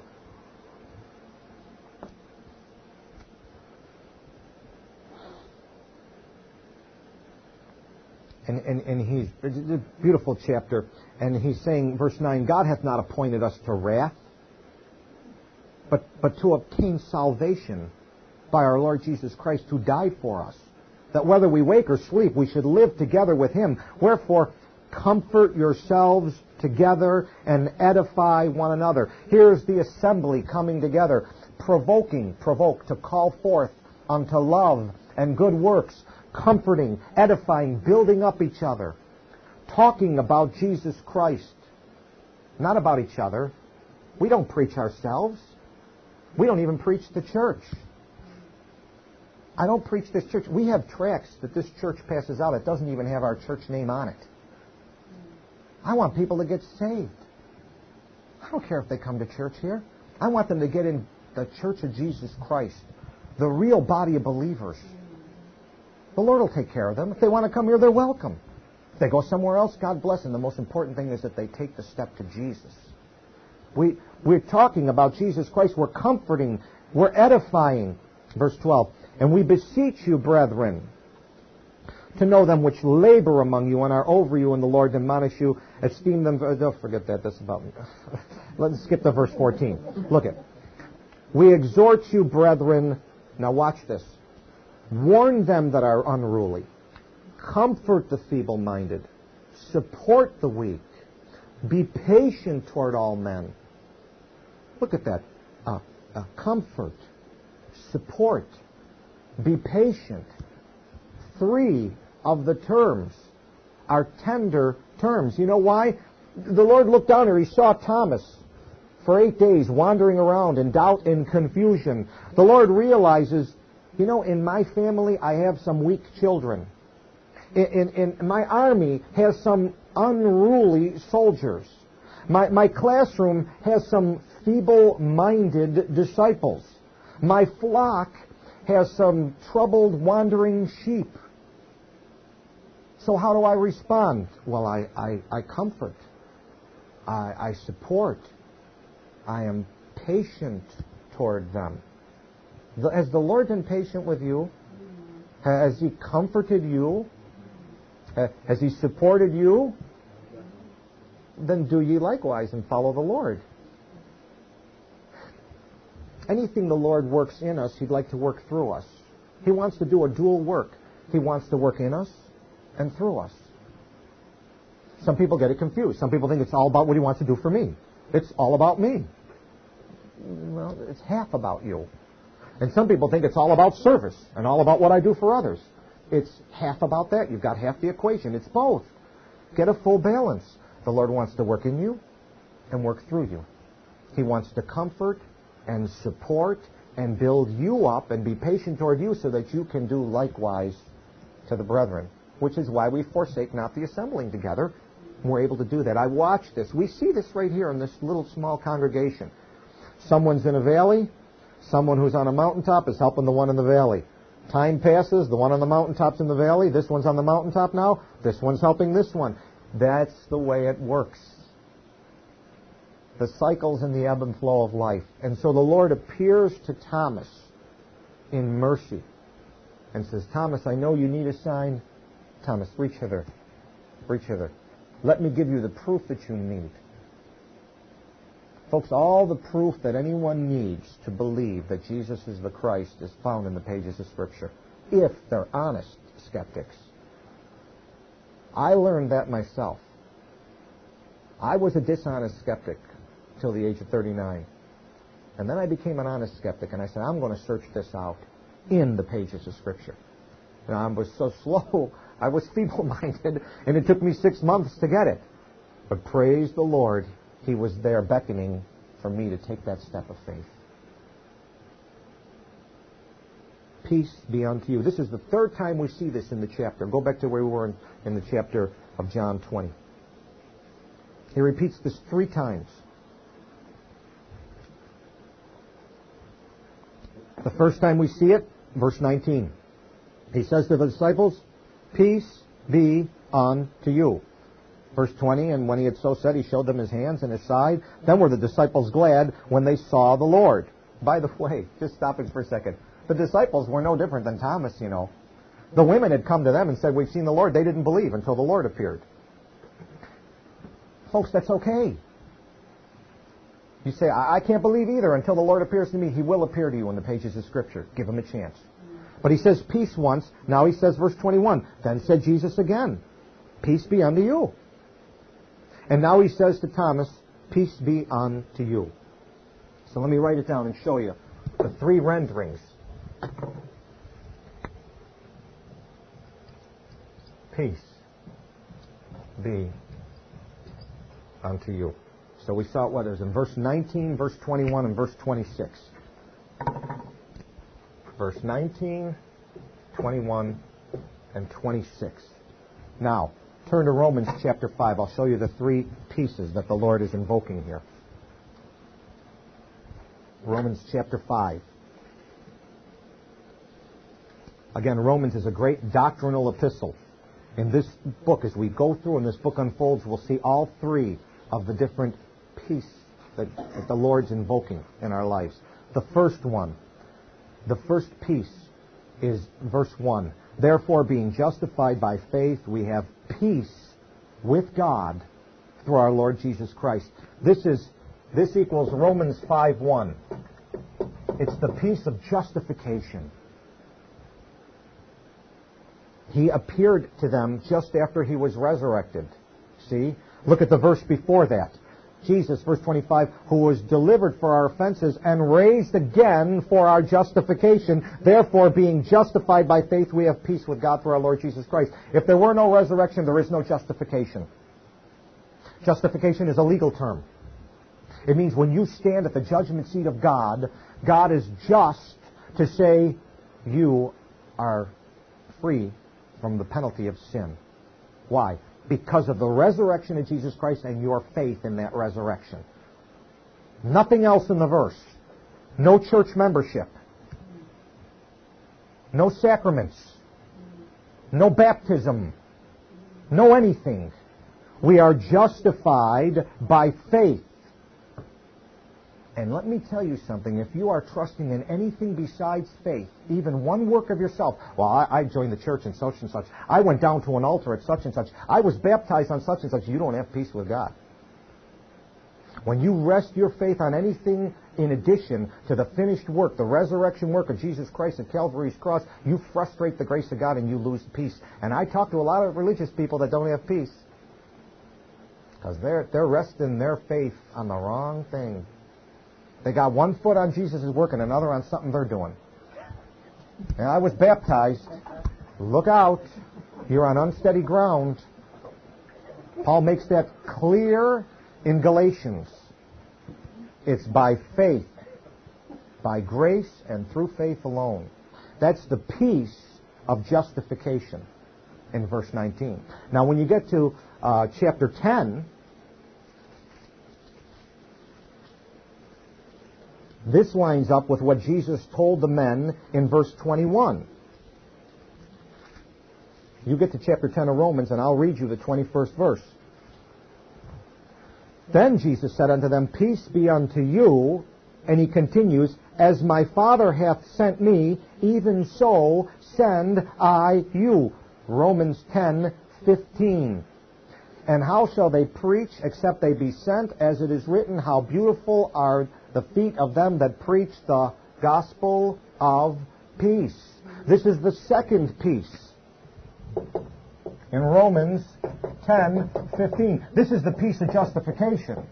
And, and, and he's, it's a beautiful chapter, and he's saying, verse nine, God hath not appointed us to wrath, but, but to obtain salvation by our Lord Jesus Christ, who died for us, that whether we wake or sleep, we should live together with Him. Wherefore, comfort yourselves together and edify one another. Here's the assembly coming together, provoking, provoke, to call forth unto love and good works, comforting, edifying, building up each other, talking about Jesus Christ, not about each other. We don't preach ourselves. We don't even preach the church. I don't preach this church. We have tracts that this church passes out. It doesn't even have our church name on it. I want people to get saved. I don't care if they come to church here. I want them to get in the church of Jesus Christ, the real body of believers. The Lord will take care of them. If they want to come here, they're welcome. If they go somewhere else, God bless them. The most important thing is that they take the step to Jesus. We, we're talking about Jesus Christ. We're comforting. We're edifying. Verse twelve. And we beseech you, brethren, to know them which labor among you and are over you in the Lord, admonish you, esteem them. Don't forget that. That's about me. Let's skip to verse fourteen. Look at. We exhort you, brethren. Now watch this. Warn them that are unruly. Comfort the feeble-minded. Support the weak. Be patient toward all men. Look at that. Uh, uh, comfort. Support. Be patient. Three of the terms are tender terms. You know why? The Lord looked down here. He saw Thomas for eight days wandering around in doubt and confusion. The Lord realizes, you know, in my family, I have some weak children. In, in, in my army has some unruly soldiers. My, my classroom has some feeble-minded disciples. My flock has some troubled, wandering sheep. So how do I respond? Well, I, I, I comfort. I, I support. I am patient toward them. Has the Lord been patient with you? Has He comforted you? Has He supported you? Then do ye likewise and follow the Lord. Anything the Lord works in us, He'd like to work through us. He wants to do a dual work. He wants to work in us and through us. Some people get it confused. Some people think it's all about what He wants to do for me. It's all about me. Well, it's half about you. And some people think it's all about service and all about what I do for others. It's half about that. You've got half the equation. It's both. Get a full balance. The Lord wants to work in you and work through you. He wants to comfort and support and build you up and be patient toward you so that you can do likewise to the brethren, which is why we forsake not the assembling together. We're able to do that. I watch this. We see this right here in this little small congregation. Someone's in a valley. Someone who's on a mountaintop is helping the one in the valley. Time passes. The one on the mountaintop's in the valley. This one's on the mountaintop now. This one's helping this one. That's the way it works. The cycles and the ebb and flow of life. And so the Lord appears to Thomas in mercy and says, Thomas, I know you need a sign. Thomas, reach hither. Reach hither. Let me give you the proof that you need. Folks, all the proof that anyone needs to believe that Jesus is the Christ is found in the pages of Scripture, if they're honest skeptics. I learned that myself. I was a dishonest skeptic till the age of thirty-nine. And then I became an honest skeptic, and I said, I'm going to search this out in the pages of Scripture. And I was so slow, I was feeble-minded, and it took me six months to get it. But praise the Lord, He was there beckoning for me to take that step of faith. Peace be unto you. This is the third time we see this in the chapter. Go back to where we were in, in the chapter of John twenty. He repeats this three times. The first time we see it, verse nineteen. He says to the disciples, peace be unto you. Verse twenty, and when he had so said, he showed them his hands and his side. Then were the disciples glad when they saw the Lord. By the way, just stopping for a second, the disciples were no different than Thomas, you know. The women had come to them and said, we've seen the Lord. They didn't believe until the Lord appeared. Folks, that's okay. You say, I, I can't believe either until the Lord appears to me. He will appear to you in the pages of Scripture. Give him a chance. But he says peace once. Now he says, verse twenty-one, then said Jesus again, peace be unto you. And now he says to Thomas, peace be unto you. So let me write it down and show you the three renderings. Peace be unto you. So we saw what is in verse nineteen, verse twenty-one, and verse twenty-six. Verse nineteen, twenty-one, and twenty-six. Now, turn to Romans chapter five. I'll show you the three pieces that the Lord is invoking here. Romans chapter five. Again, Romans is a great doctrinal epistle. In this book, as we go through and this book unfolds, we'll see all three of the different peace that, that the Lord's invoking in our lives. The first one, the first peace is verse one. Therefore, being justified by faith, we have peace with God through our Lord Jesus Christ. This is this equals Romans five one. It's the peace of justification. He appeared to them just after he was resurrected. See? Look at the verse before that. Jesus, verse twenty-five, who was delivered for our offenses and raised again for our justification. Therefore, being justified by faith, we have peace with God through our Lord Jesus Christ. If there were no resurrection, there is no justification. Justification is a legal term. It means when you stand at the judgment seat of God, God is just to say you are free from the penalty of sin. Why? Because of the resurrection of Jesus Christ and your faith in that resurrection. Nothing else in the verse. No church membership. No sacraments. No baptism. No anything. We are justified by faith. And let me tell you something. If you are trusting in anything besides faith, even one work of yourself, well, I, I joined the church in such and such. I went down to an altar at such and such. I was baptized on such and such. You don't have peace with God. When you rest your faith on anything in addition to the finished work, the resurrection work of Jesus Christ at Calvary's cross, you frustrate the grace of God and you lose peace. And I talk to a lot of religious people that don't have peace because they're, they're resting their faith on the wrong thing. They got one foot on Jesus' work and another on something they're doing. And I was baptized. Look out. You're on unsteady ground. Paul makes that clear in Galatians. It's by faith, by grace and through faith alone. That's the peace of justification in verse nineteen. Now when you get to uh, chapter ten, this lines up with what Jesus told the men in verse twenty-one. You get to chapter ten of Romans, and I'll read you the twenty-first verse. Then Jesus said unto them, peace be unto you. And he continues, as my Father hath sent me, even so send I you. Romans ten fifteen. And how shall they preach except they be sent? As it is written, how beautiful are the feet of them that preach the gospel of peace. This is the second peace. In Romans ten fifteen. This is the peace of justification.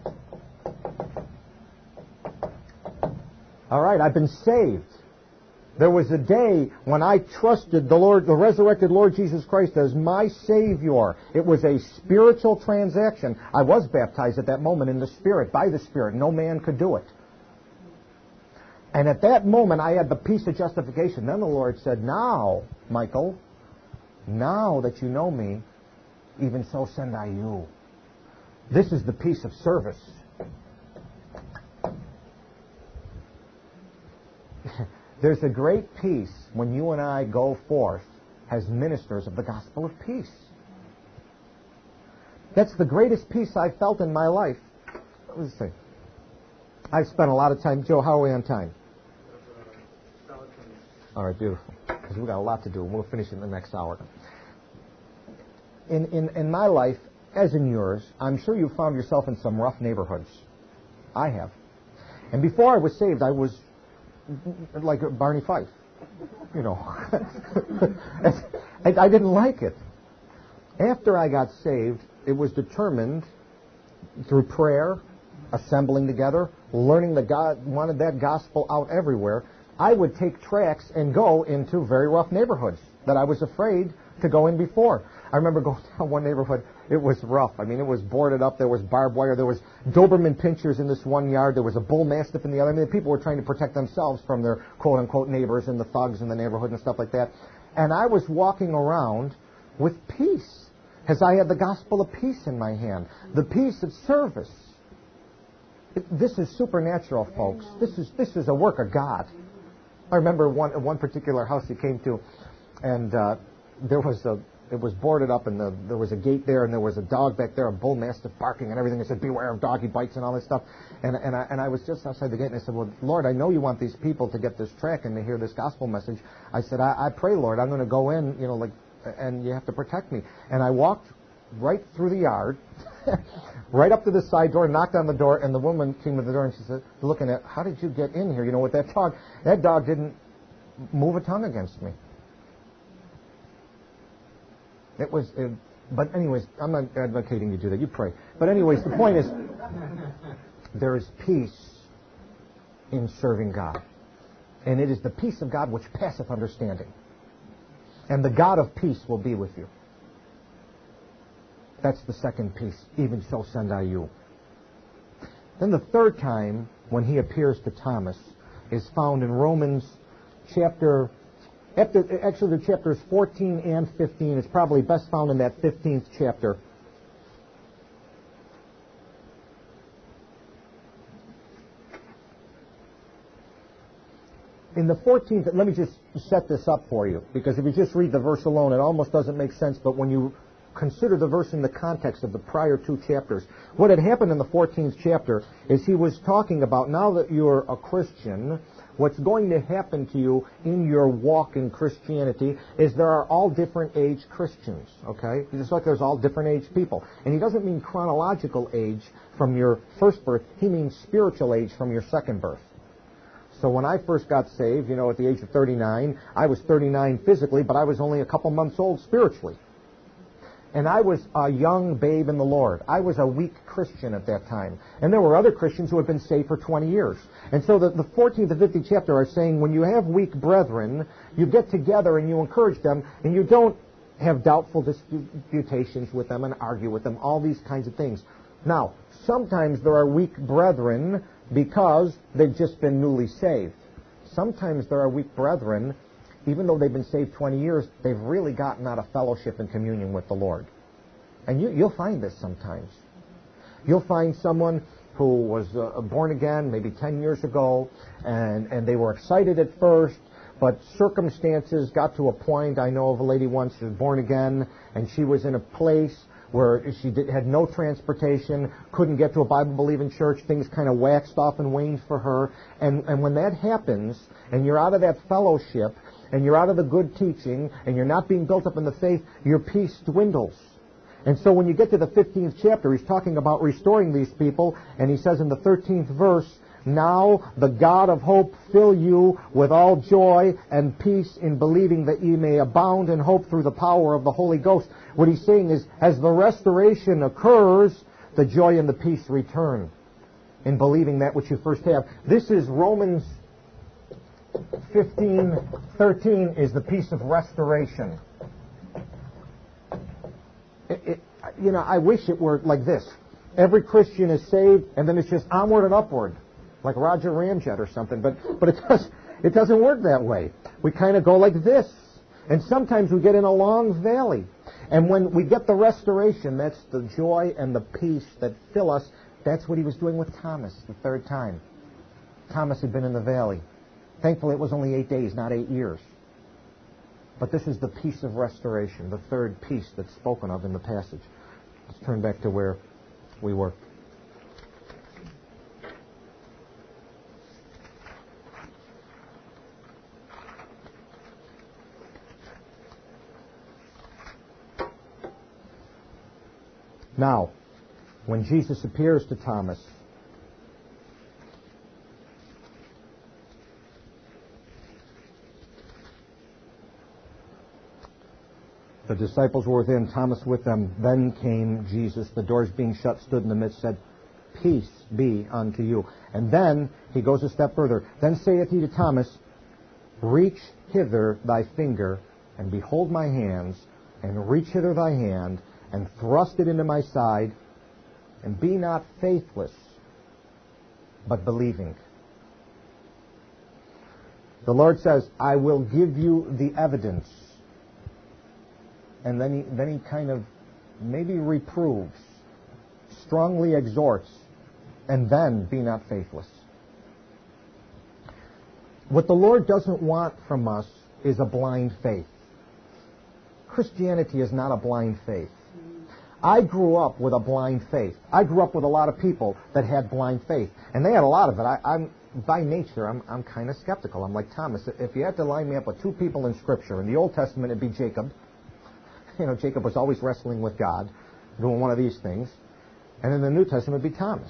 All right, I've been saved. There was a day when I trusted the Lord, the resurrected Lord Jesus Christ as my Savior. It was a spiritual transaction. I was baptized at that moment in the Spirit, by the Spirit. No man could do it. And at that moment, I had the peace of justification. Then the Lord said, now, Michael, now that you know me, even so send I you. This is the peace of service. There's a great peace when you and I go forth as ministers of the gospel of peace. That's the greatest peace I've felt in my life. Let's see. I've spent a lot of time. Joe, how are we on time? All right, beautiful. Because we've got a lot to do, and we'll finish in the next hour. In, in, in my life, as in yours, I'm sure you found yourself in some rough neighborhoods. I have. And before I was saved, I was like Barney Fife. You know. I, I didn't like it. After I got saved, it was determined through prayer, assembling together, learning that God wanted that gospel out everywhere. I would take tracks and go into very rough neighborhoods that I was afraid to go in before. I remember going down one neighborhood. It was rough. I mean, it was boarded up. There was barbed wire. There was Doberman pinchers in this one yard. There was a bull mastiff in the other. I mean, the people were trying to protect themselves from their quote-unquote neighbors and the thugs in the neighborhood and stuff like that. And I was walking around with peace, as I had the gospel of peace in my hand, the peace of service. It, this is supernatural, folks. This is this is a work of God. I remember one one particular house he came to, and uh, there was a it was boarded up, and the, there was a gate there, and there was a dog back there, a bull mastiff barking and everything. It said, "Beware of doggy bites" and all this stuff. And and I and I was just outside the gate, and I said, "Well, Lord, I know you want these people to get this track and to hear this gospel message." I said, "I, I pray, Lord, I'm going to go in, you know, like, and you have to protect me." And I walked right through the yard, right up to the side door, knocked on the door, and the woman came to the door, and she said, looking at, "How did you get in here? You know, with that dog?" That dog didn't move a tongue against me. It was, it, but anyways, I'm not advocating you do that. You pray. But anyways, the point is, there is peace in serving God. And it is the peace of God which passeth understanding. And the God of peace will be with you. That's the second peace. Even so send I you. Then the third time when he appears to Thomas is found in Romans chapter, after, actually the chapters fourteen and fifteen. It's probably best found in that fifteenth chapter. In the fourteenth, let me just set this up for you, because if you just read the verse alone, it almost doesn't make sense, but when you consider the verse in the context of the prior two chapters, what had happened in the fourteenth chapter is he was talking about, now that you're a Christian, what's going to happen to you in your walk in Christianity is there are all different age Christians, okay? Just like there's all different age people. And he doesn't mean chronological age from your first birth. He means spiritual age from your second birth. So when I first got saved, you know, at the age of thirty-nine, I was thirty-nine physically, but I was only a couple months old spiritually. And I was a young babe in the Lord. I was a weak Christian at that time. And there were other Christians who had been saved for twenty years. And so the, the fourteenth and fifteenth chapter are saying when you have weak brethren, you get together and you encourage them, and you don't have doubtful disputations with them and argue with them, all these kinds of things. Now, sometimes there are weak brethren because they've just been newly saved. Sometimes there are weak brethren, even though they've been saved twenty years, they've really gotten out of fellowship and communion with the Lord. And you, you'll find this sometimes. You'll find someone who was uh, born again maybe ten years ago, and, and they were excited at first, but circumstances got to a point. I know of a lady once who was born again, and she was in a place where she did, had no transportation, couldn't get to a Bible-believing church. Things kind of waxed off and waned for her. And, and when that happens, and you're out of that fellowship, and you're out of the good teaching, and you're not being built up in the faith, your peace dwindles. And so when you get to the fifteenth chapter, he's talking about restoring these people, and he says in the thirteenth verse, now the God of hope fill you with all joy and peace in believing that ye may abound in hope through the power of the Holy Ghost. What he's saying is, as the restoration occurs, the joy and the peace return in believing that which you first have. This is Romans fifteen thirteen is the peace of restoration. It, it, you know, I wish it were like this. Every Christian is saved, and then it's just onward and upward, like Roger Ramjet or something. But but it does it doesn't work that way. We kind of go like this, and sometimes we get in a long valley. And when we get the restoration, that's the joy and the peace that fill us. That's what he was doing with Thomas the third time. Thomas had been in the valley. Thankfully, it was only eight days, not eight years. But this is the peace of restoration, the third peace that's spoken of in the passage. Let's turn back to where we were. Now, when Jesus appears to Thomas, the disciples were within, Thomas with them. Then came Jesus, the doors being shut, stood in the midst, said, peace be unto you. And then he goes a step further. Then saith he to Thomas, reach hither thy finger, and behold my hands, and reach hither thy hand, and thrust it into my side, and be not faithless, but believing. The Lord says, I will give you the evidence. And then he, then he kind of maybe reproves, strongly exhorts, and then be not faithless. What the Lord doesn't want from us is a blind faith. Christianity is not a blind faith. I grew up with a blind faith. I grew up with a lot of people that had blind faith, and they had a lot of it. I, I'm by nature, I'm, I'm kind of skeptical. I'm like Thomas. If you had to line me up with two people in Scripture, in the Old Testament it'd be Jacob. You know, Jacob was always wrestling with God, doing one of these things, and in the New Testament it'd be Thomas.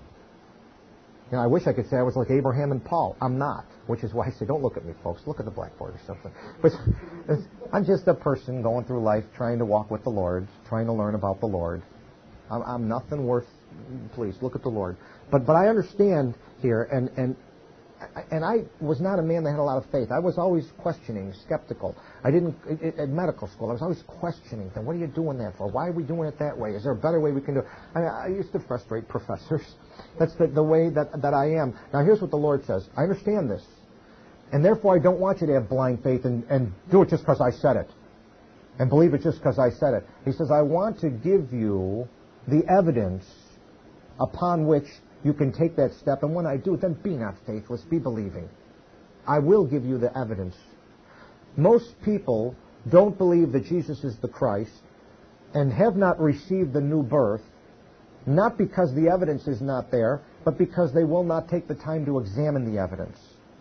You know, I wish I could say I was like Abraham and Paul. I'm not, which is why I say, don't look at me, folks. Look at the blackboard or something. But I'm just a person going through life, trying to walk with the Lord, trying to learn about the Lord. I'm, I'm nothing worth. Please look at the Lord. But but I understand here, and and and I was not a man that had a lot of faith. I was always questioning, skeptical. I didn't at medical school. I was always questioning them. What are you doing that for? Why are we doing it that way? Is there a better way we can do it? I, mean, I used to frustrate professors. That's the, the way that, that I am. Now here's what the Lord says. I understand this. And therefore I don't want you to have blind faith and, and do it just because I said it. And believe it just because I said it. He says, I want to give you the evidence upon which you can take that step. And when I do, then be not faithless, be believing. I will give you the evidence. Most people don't believe that Jesus is the Christ and have not received the new birth, not because the evidence is not there, but because they will not take the time to examine the evidence.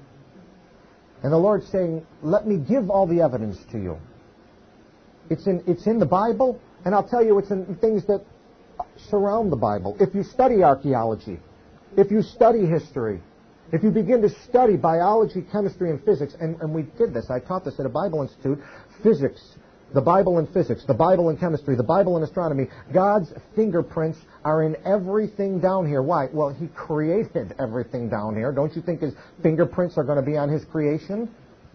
And the Lord's saying, let me give all the evidence to you. It's in, it's in the Bible, and I'll tell you it's in things that surround the Bible. If you study archaeology, if you study history, if you begin to study biology, chemistry, and physics, and, and we did this, I taught this at a Bible Institute, physics, the Bible and physics, the Bible and chemistry, the Bible and astronomy, God's fingerprints are in everything down here. Why? Well, He created everything down here. Don't you think His fingerprints are going to be on His creation?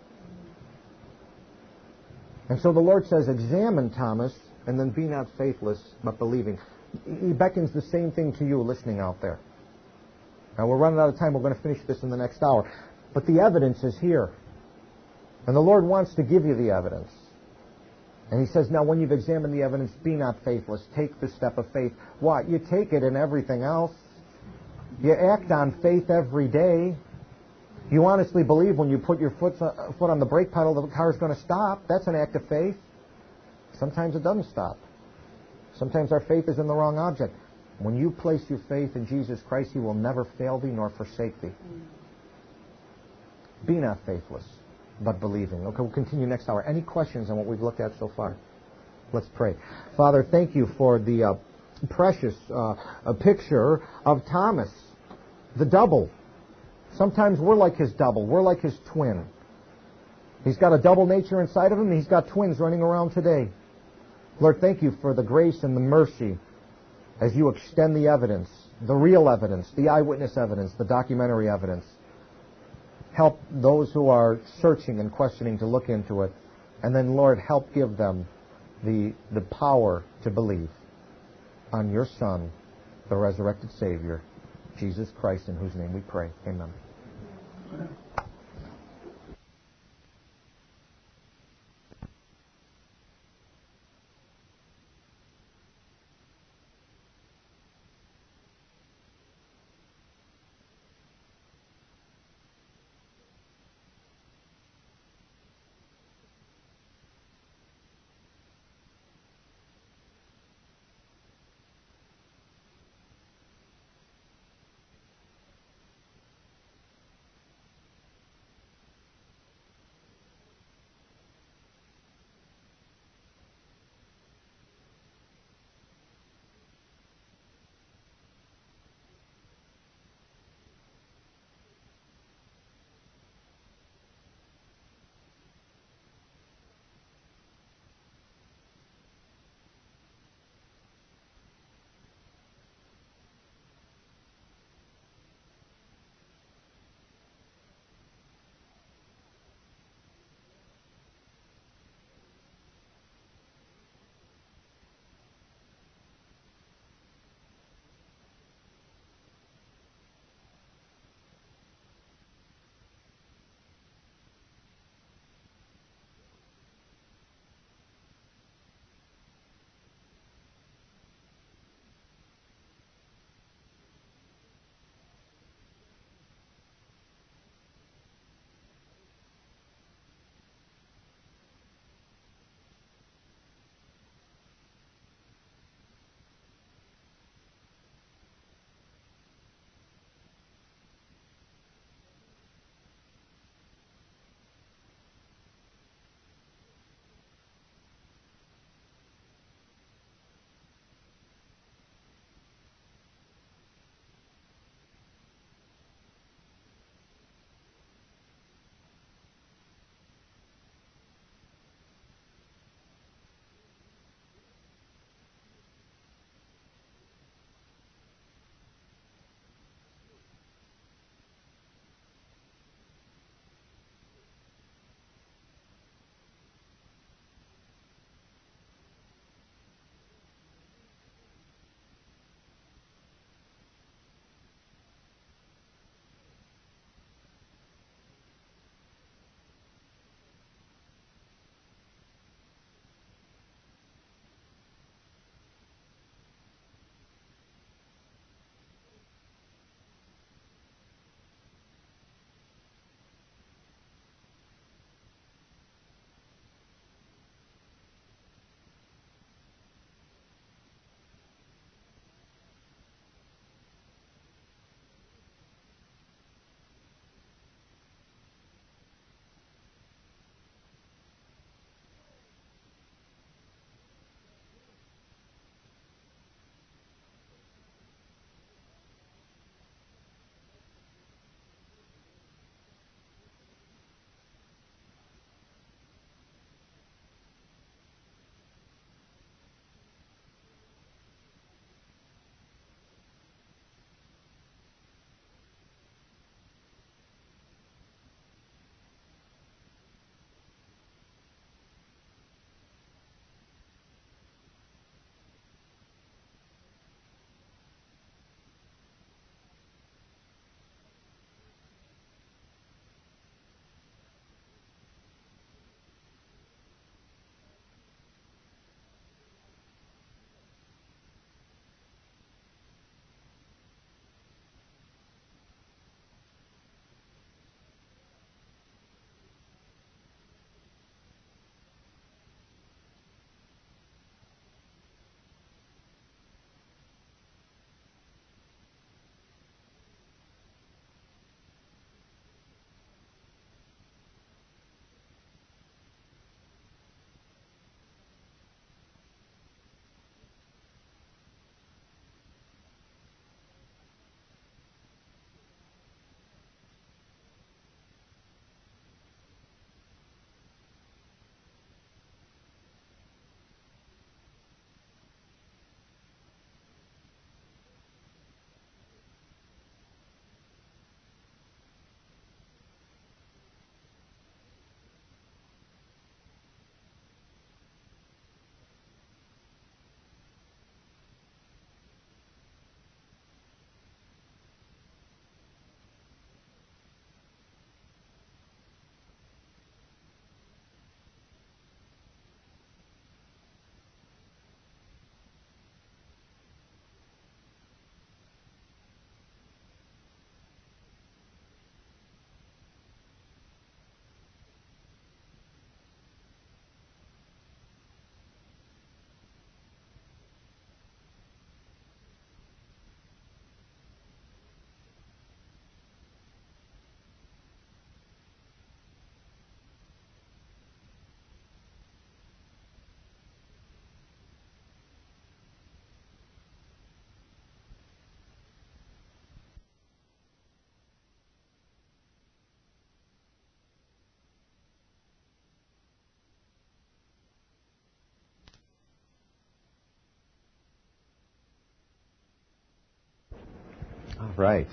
And so the Lord says, examine, Thomas, and then be not faithless, but believing. He beckons the same thing to you listening out there. Now, we're running out of time. We're going to finish this in the next hour. But the evidence is here. And the Lord wants to give you the evidence. And He says, now when you've examined the evidence, be not faithless. Take the step of faith. What? You take it in everything else. You act on faith every day. You honestly believe when you put your foot, uh, foot on the brake pedal, the car's going to stop. That's an act of faith. Sometimes it doesn't stop. Sometimes our faith is in the wrong object. When you place your faith in Jesus Christ, He will never fail thee nor forsake thee. Be not faithless, but believing. Okay, we'll continue next hour. Any questions on what we've looked at so far? Let's pray. Father, thank you for the uh, precious uh, a picture of Thomas, the double. Sometimes we're like his double. We're like his twin. He's got a double nature inside of him. He's got twins running around today. Lord, thank you for the grace and the mercy as you extend the evidence, the real evidence, the eyewitness evidence, the documentary evidence. Help those who are searching and questioning to look into it. And then, Lord, help give them the, the power to believe on your Son, the resurrected Savior, Jesus Christ, in whose name we pray. Amen. Right.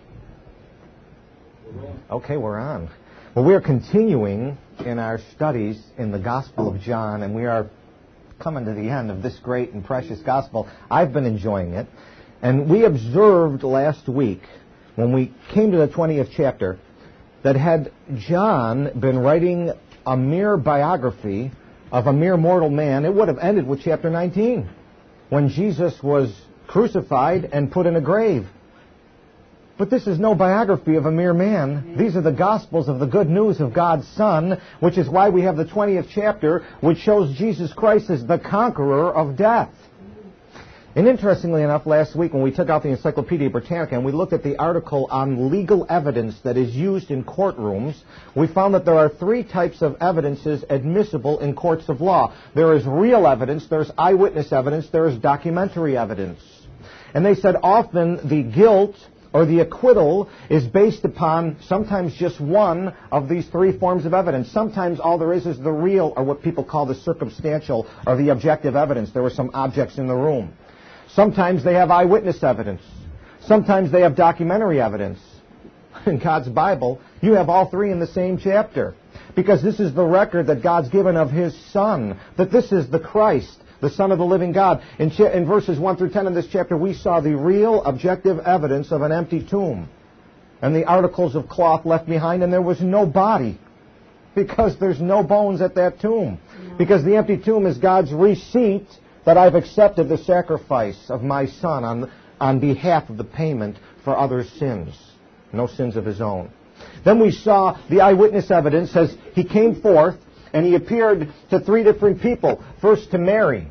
Okay, we're on. Well, we are continuing in our studies in the Gospel of John, and we are coming to the end of this great and precious Gospel. I've been enjoying it. And we observed last week, when we came to the twentieth chapter, that had John been writing a mere biography of a mere mortal man, it would have ended with chapter nineteen, when Jesus was crucified and put in a grave. But this is no biography of a mere man. These are the Gospels of the good news of God's Son, which is why we have the twentieth chapter, which shows Jesus Christ as the conqueror of death. And interestingly enough, last week when we took out the Encyclopedia Britannica and we looked at the article on legal evidence that is used in courtrooms, we found that there are three types of evidences admissible in courts of law. There is real evidence, there's eyewitness evidence, there is documentary evidence. And they said often the guilt or the acquittal is based upon sometimes just one of these three forms of evidence. Sometimes all there is is the real, or what people call the circumstantial, or the objective evidence. There were some objects in the room. Sometimes they have eyewitness evidence. Sometimes they have documentary evidence. In God's Bible, you have all three in the same chapter. Because this is the record that God's given of His Son, that this is the Christ, the Son of the living God. In, ch- in verses one through ten of this chapter, we saw the real objective evidence of an empty tomb and the articles of cloth left behind, and there was no body because there's no bones at that tomb. No. Because the empty tomb is God's receipt that I've accepted the sacrifice of my Son on, on behalf of the payment for others' sins, no sins of His own. Then we saw the eyewitness evidence as He came forth, and He appeared to three different people. First to Mary.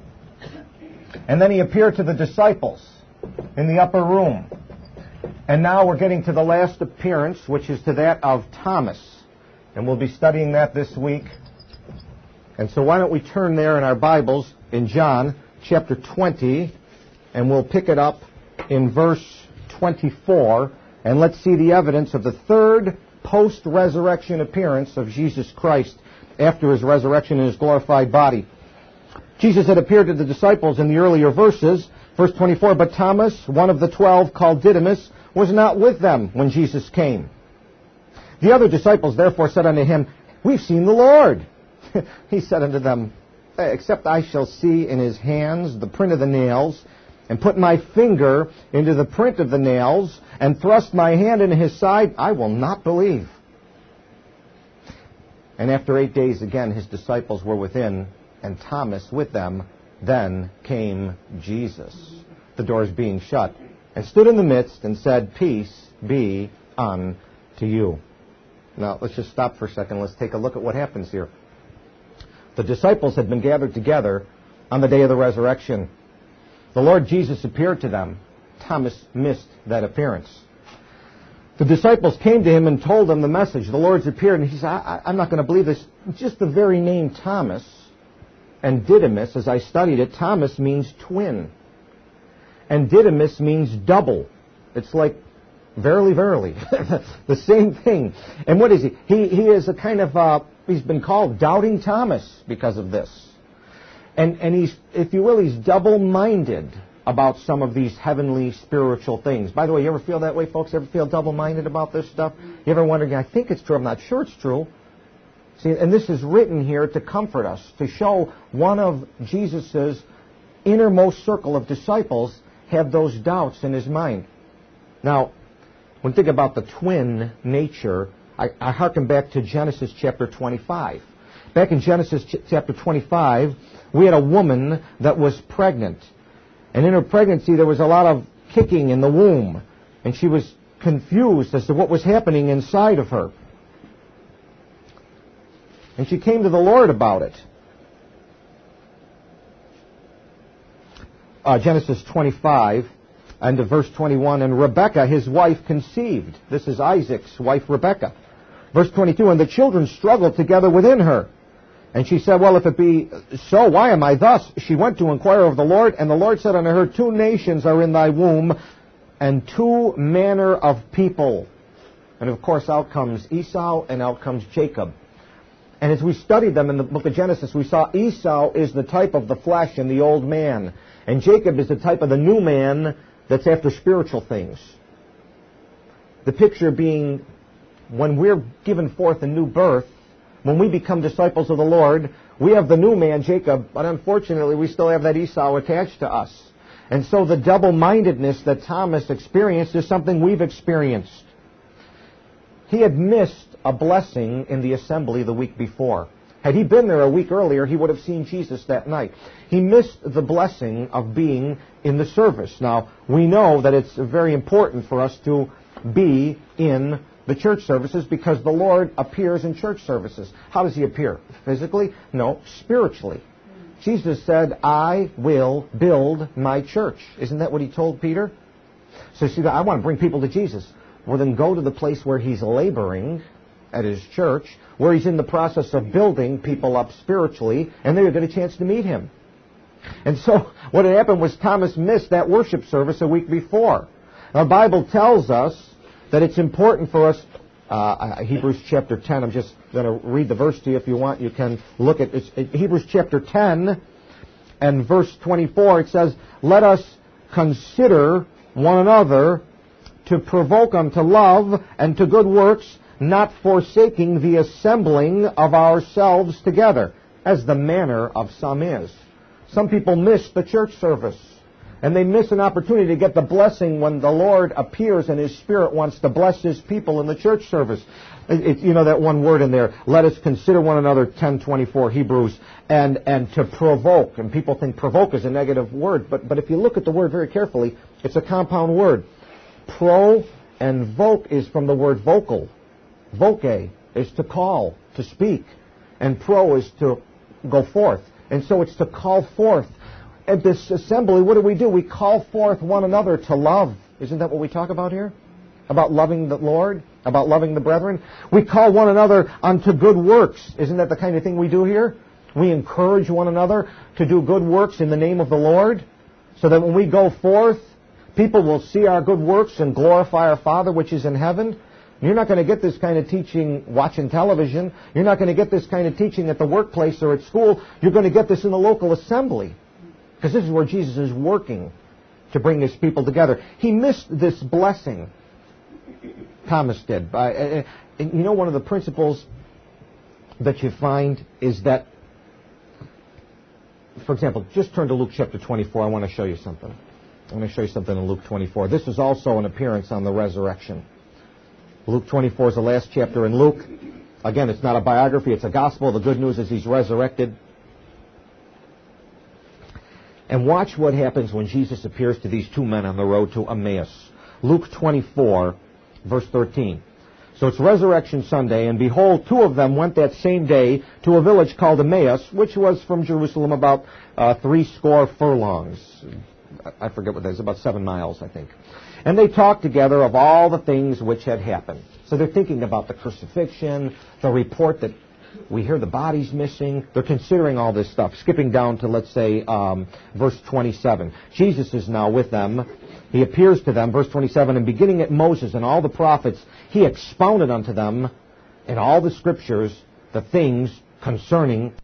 And then He appeared to the disciples in the upper room. And now we're getting to the last appearance, which is to that of Thomas. And we'll be studying that this week. And so why don't we turn there in our Bibles in John chapter twenty, and we'll pick it up in verse twenty-four. And let's see the evidence of the third post-resurrection appearance of Jesus Christ after His resurrection in His glorified body. Jesus had appeared to the disciples in the earlier verses. Verse twenty-four, but Thomas, one of the twelve, called Didymus, was not with them when Jesus came. The other disciples therefore said unto Him, we've seen the Lord. He said unto them, except I shall see in His hands the print of the nails, and put my finger into the print of the nails, and thrust my hand into His side, I will not believe. And after eight days again His disciples were within, and Thomas with them. Then came Jesus, the doors being shut, and stood in the midst, and said, peace be unto you. Now, let's just stop for a second. Let's take a look at what happens here. The disciples had been gathered together on the day of the resurrection. The Lord Jesus appeared to them. Thomas missed that appearance. The disciples came to Him and told Him the message. The Lord's appeared, and He said, I, I'm not going to believe this. Just the very name Thomas and Didymus, as I studied it, Thomas means twin. And Didymus means double. It's like, verily, verily. The same thing. And what is he? He, he is a kind of, uh, he's been called Doubting Thomas because of this. And, and he's, if you will, he's double-minded about some of these heavenly spiritual things. By the way, you ever feel that way, folks? Ever feel double-minded about this stuff? You ever wonder, I think it's true, I'm not sure it's true. See, and this is written here to comfort us, to show one of Jesus' innermost circle of disciples had those doubts in his mind. Now, when you think about the twin nature, I, I hearken back to Genesis chapter twenty-five. Back in Genesis ch- chapter twenty-five, we had a woman that was pregnant. And in her pregnancy, there was a lot of kicking in the womb. And she was confused as to what was happening inside of her. And she came to the Lord about it. Uh, Genesis twenty-five, and to verse twenty-one, and Rebekah, his wife, conceived. This is Isaac's wife, Rebekah. Verse twenty-two, and the children struggled together within her. And she said, well, if it be so, why am I thus? She went to inquire of the Lord, and the Lord said unto her, two nations are in thy womb, and two manner of people. And of course, out comes Esau, and out comes Jacob. And as we studied them in the book of Genesis, we saw Esau is the type of the flesh and the old man. And Jacob is the type of the new man that's after spiritual things. The picture being when we're given forth a new birth, when we become disciples of the Lord, we have the new man, Jacob, but unfortunately we still have that Esau attached to us. And so the double-mindedness that Thomas experienced is something we've experienced. He had missed a blessing in the assembly the week before. Had he been there a week earlier, he would have seen Jesus that night. He missed the blessing of being in the service. Now, we know that it's very important for us to be in the church services because the Lord appears in church services. How does he appear? Physically? No, spiritually. Jesus said, I will build my church. Isn't that what he told Peter? So see, I want to bring people to Jesus. Well, then go to the place where he's laboring at his church, where he's in the process of building people up spiritually, and then you'll get a chance to meet him. And so what had happened was Thomas missed that worship service a week before. Now, the Bible tells us that it's important for us, uh, Hebrews chapter ten, I'm just going to read the verse to you if you want. You can look at it. Hebrews chapter ten and verse twenty-four, it says, let us consider one another to provoke unto love and to good works, not forsaking the assembling of ourselves together, as the manner of some is. Some people miss the church service, and they miss an opportunity to get the blessing when the Lord appears and His Spirit wants to bless His people in the church service. It, it, you know that one word in there, let us consider one another, ten twenty-four Hebrews, and, and to provoke. And people think provoke is a negative word, but, but if you look at the word very carefully, it's a compound word. Pro and voke is from the word vocal. Voce is to call, to speak. And pro is to go forth. And so it's to call forth. At this assembly, what do we do? We call forth one another to love. Isn't that what we talk about here? About loving the Lord? About loving the brethren? We call one another unto good works. Isn't that the kind of thing we do here? We encourage one another to do good works in the name of the Lord, so that when we go forth, people will see our good works and glorify our Father which is in heaven. You're not going to get this kind of teaching watching television. You're not going to get this kind of teaching at the workplace or at school. You're going to get this in the local assembly. Because this is where Jesus is working to bring His people together. He missed this blessing. Thomas did. Uh, you know, one of the principles that you find is that, for example, just turn to Luke chapter twenty-four. I want to show you something. I want to show you something in Luke twenty-four. This is also an appearance on the resurrection. Luke twenty-four is the last chapter in Luke. Again, it's not a biography, it's a gospel. The good news is He's resurrected. And watch what happens when Jesus appears to these two men on the road to Emmaus. Luke twenty-four, verse thirteen. So it's Resurrection Sunday, and behold, two of them went that same day to a village called Emmaus, which was from Jerusalem about uh, three score furlongs. I forget what that is, about seven miles, I think. And they talked together of all the things which had happened. So they're thinking about the crucifixion, the report that we hear the body's missing. They're considering all this stuff. Skipping down to, let's say, um, verse twenty-seven. Jesus is now with them. He appears to them, verse twenty-seven, and beginning at Moses and all the prophets, He expounded unto them in all the Scriptures the things concerning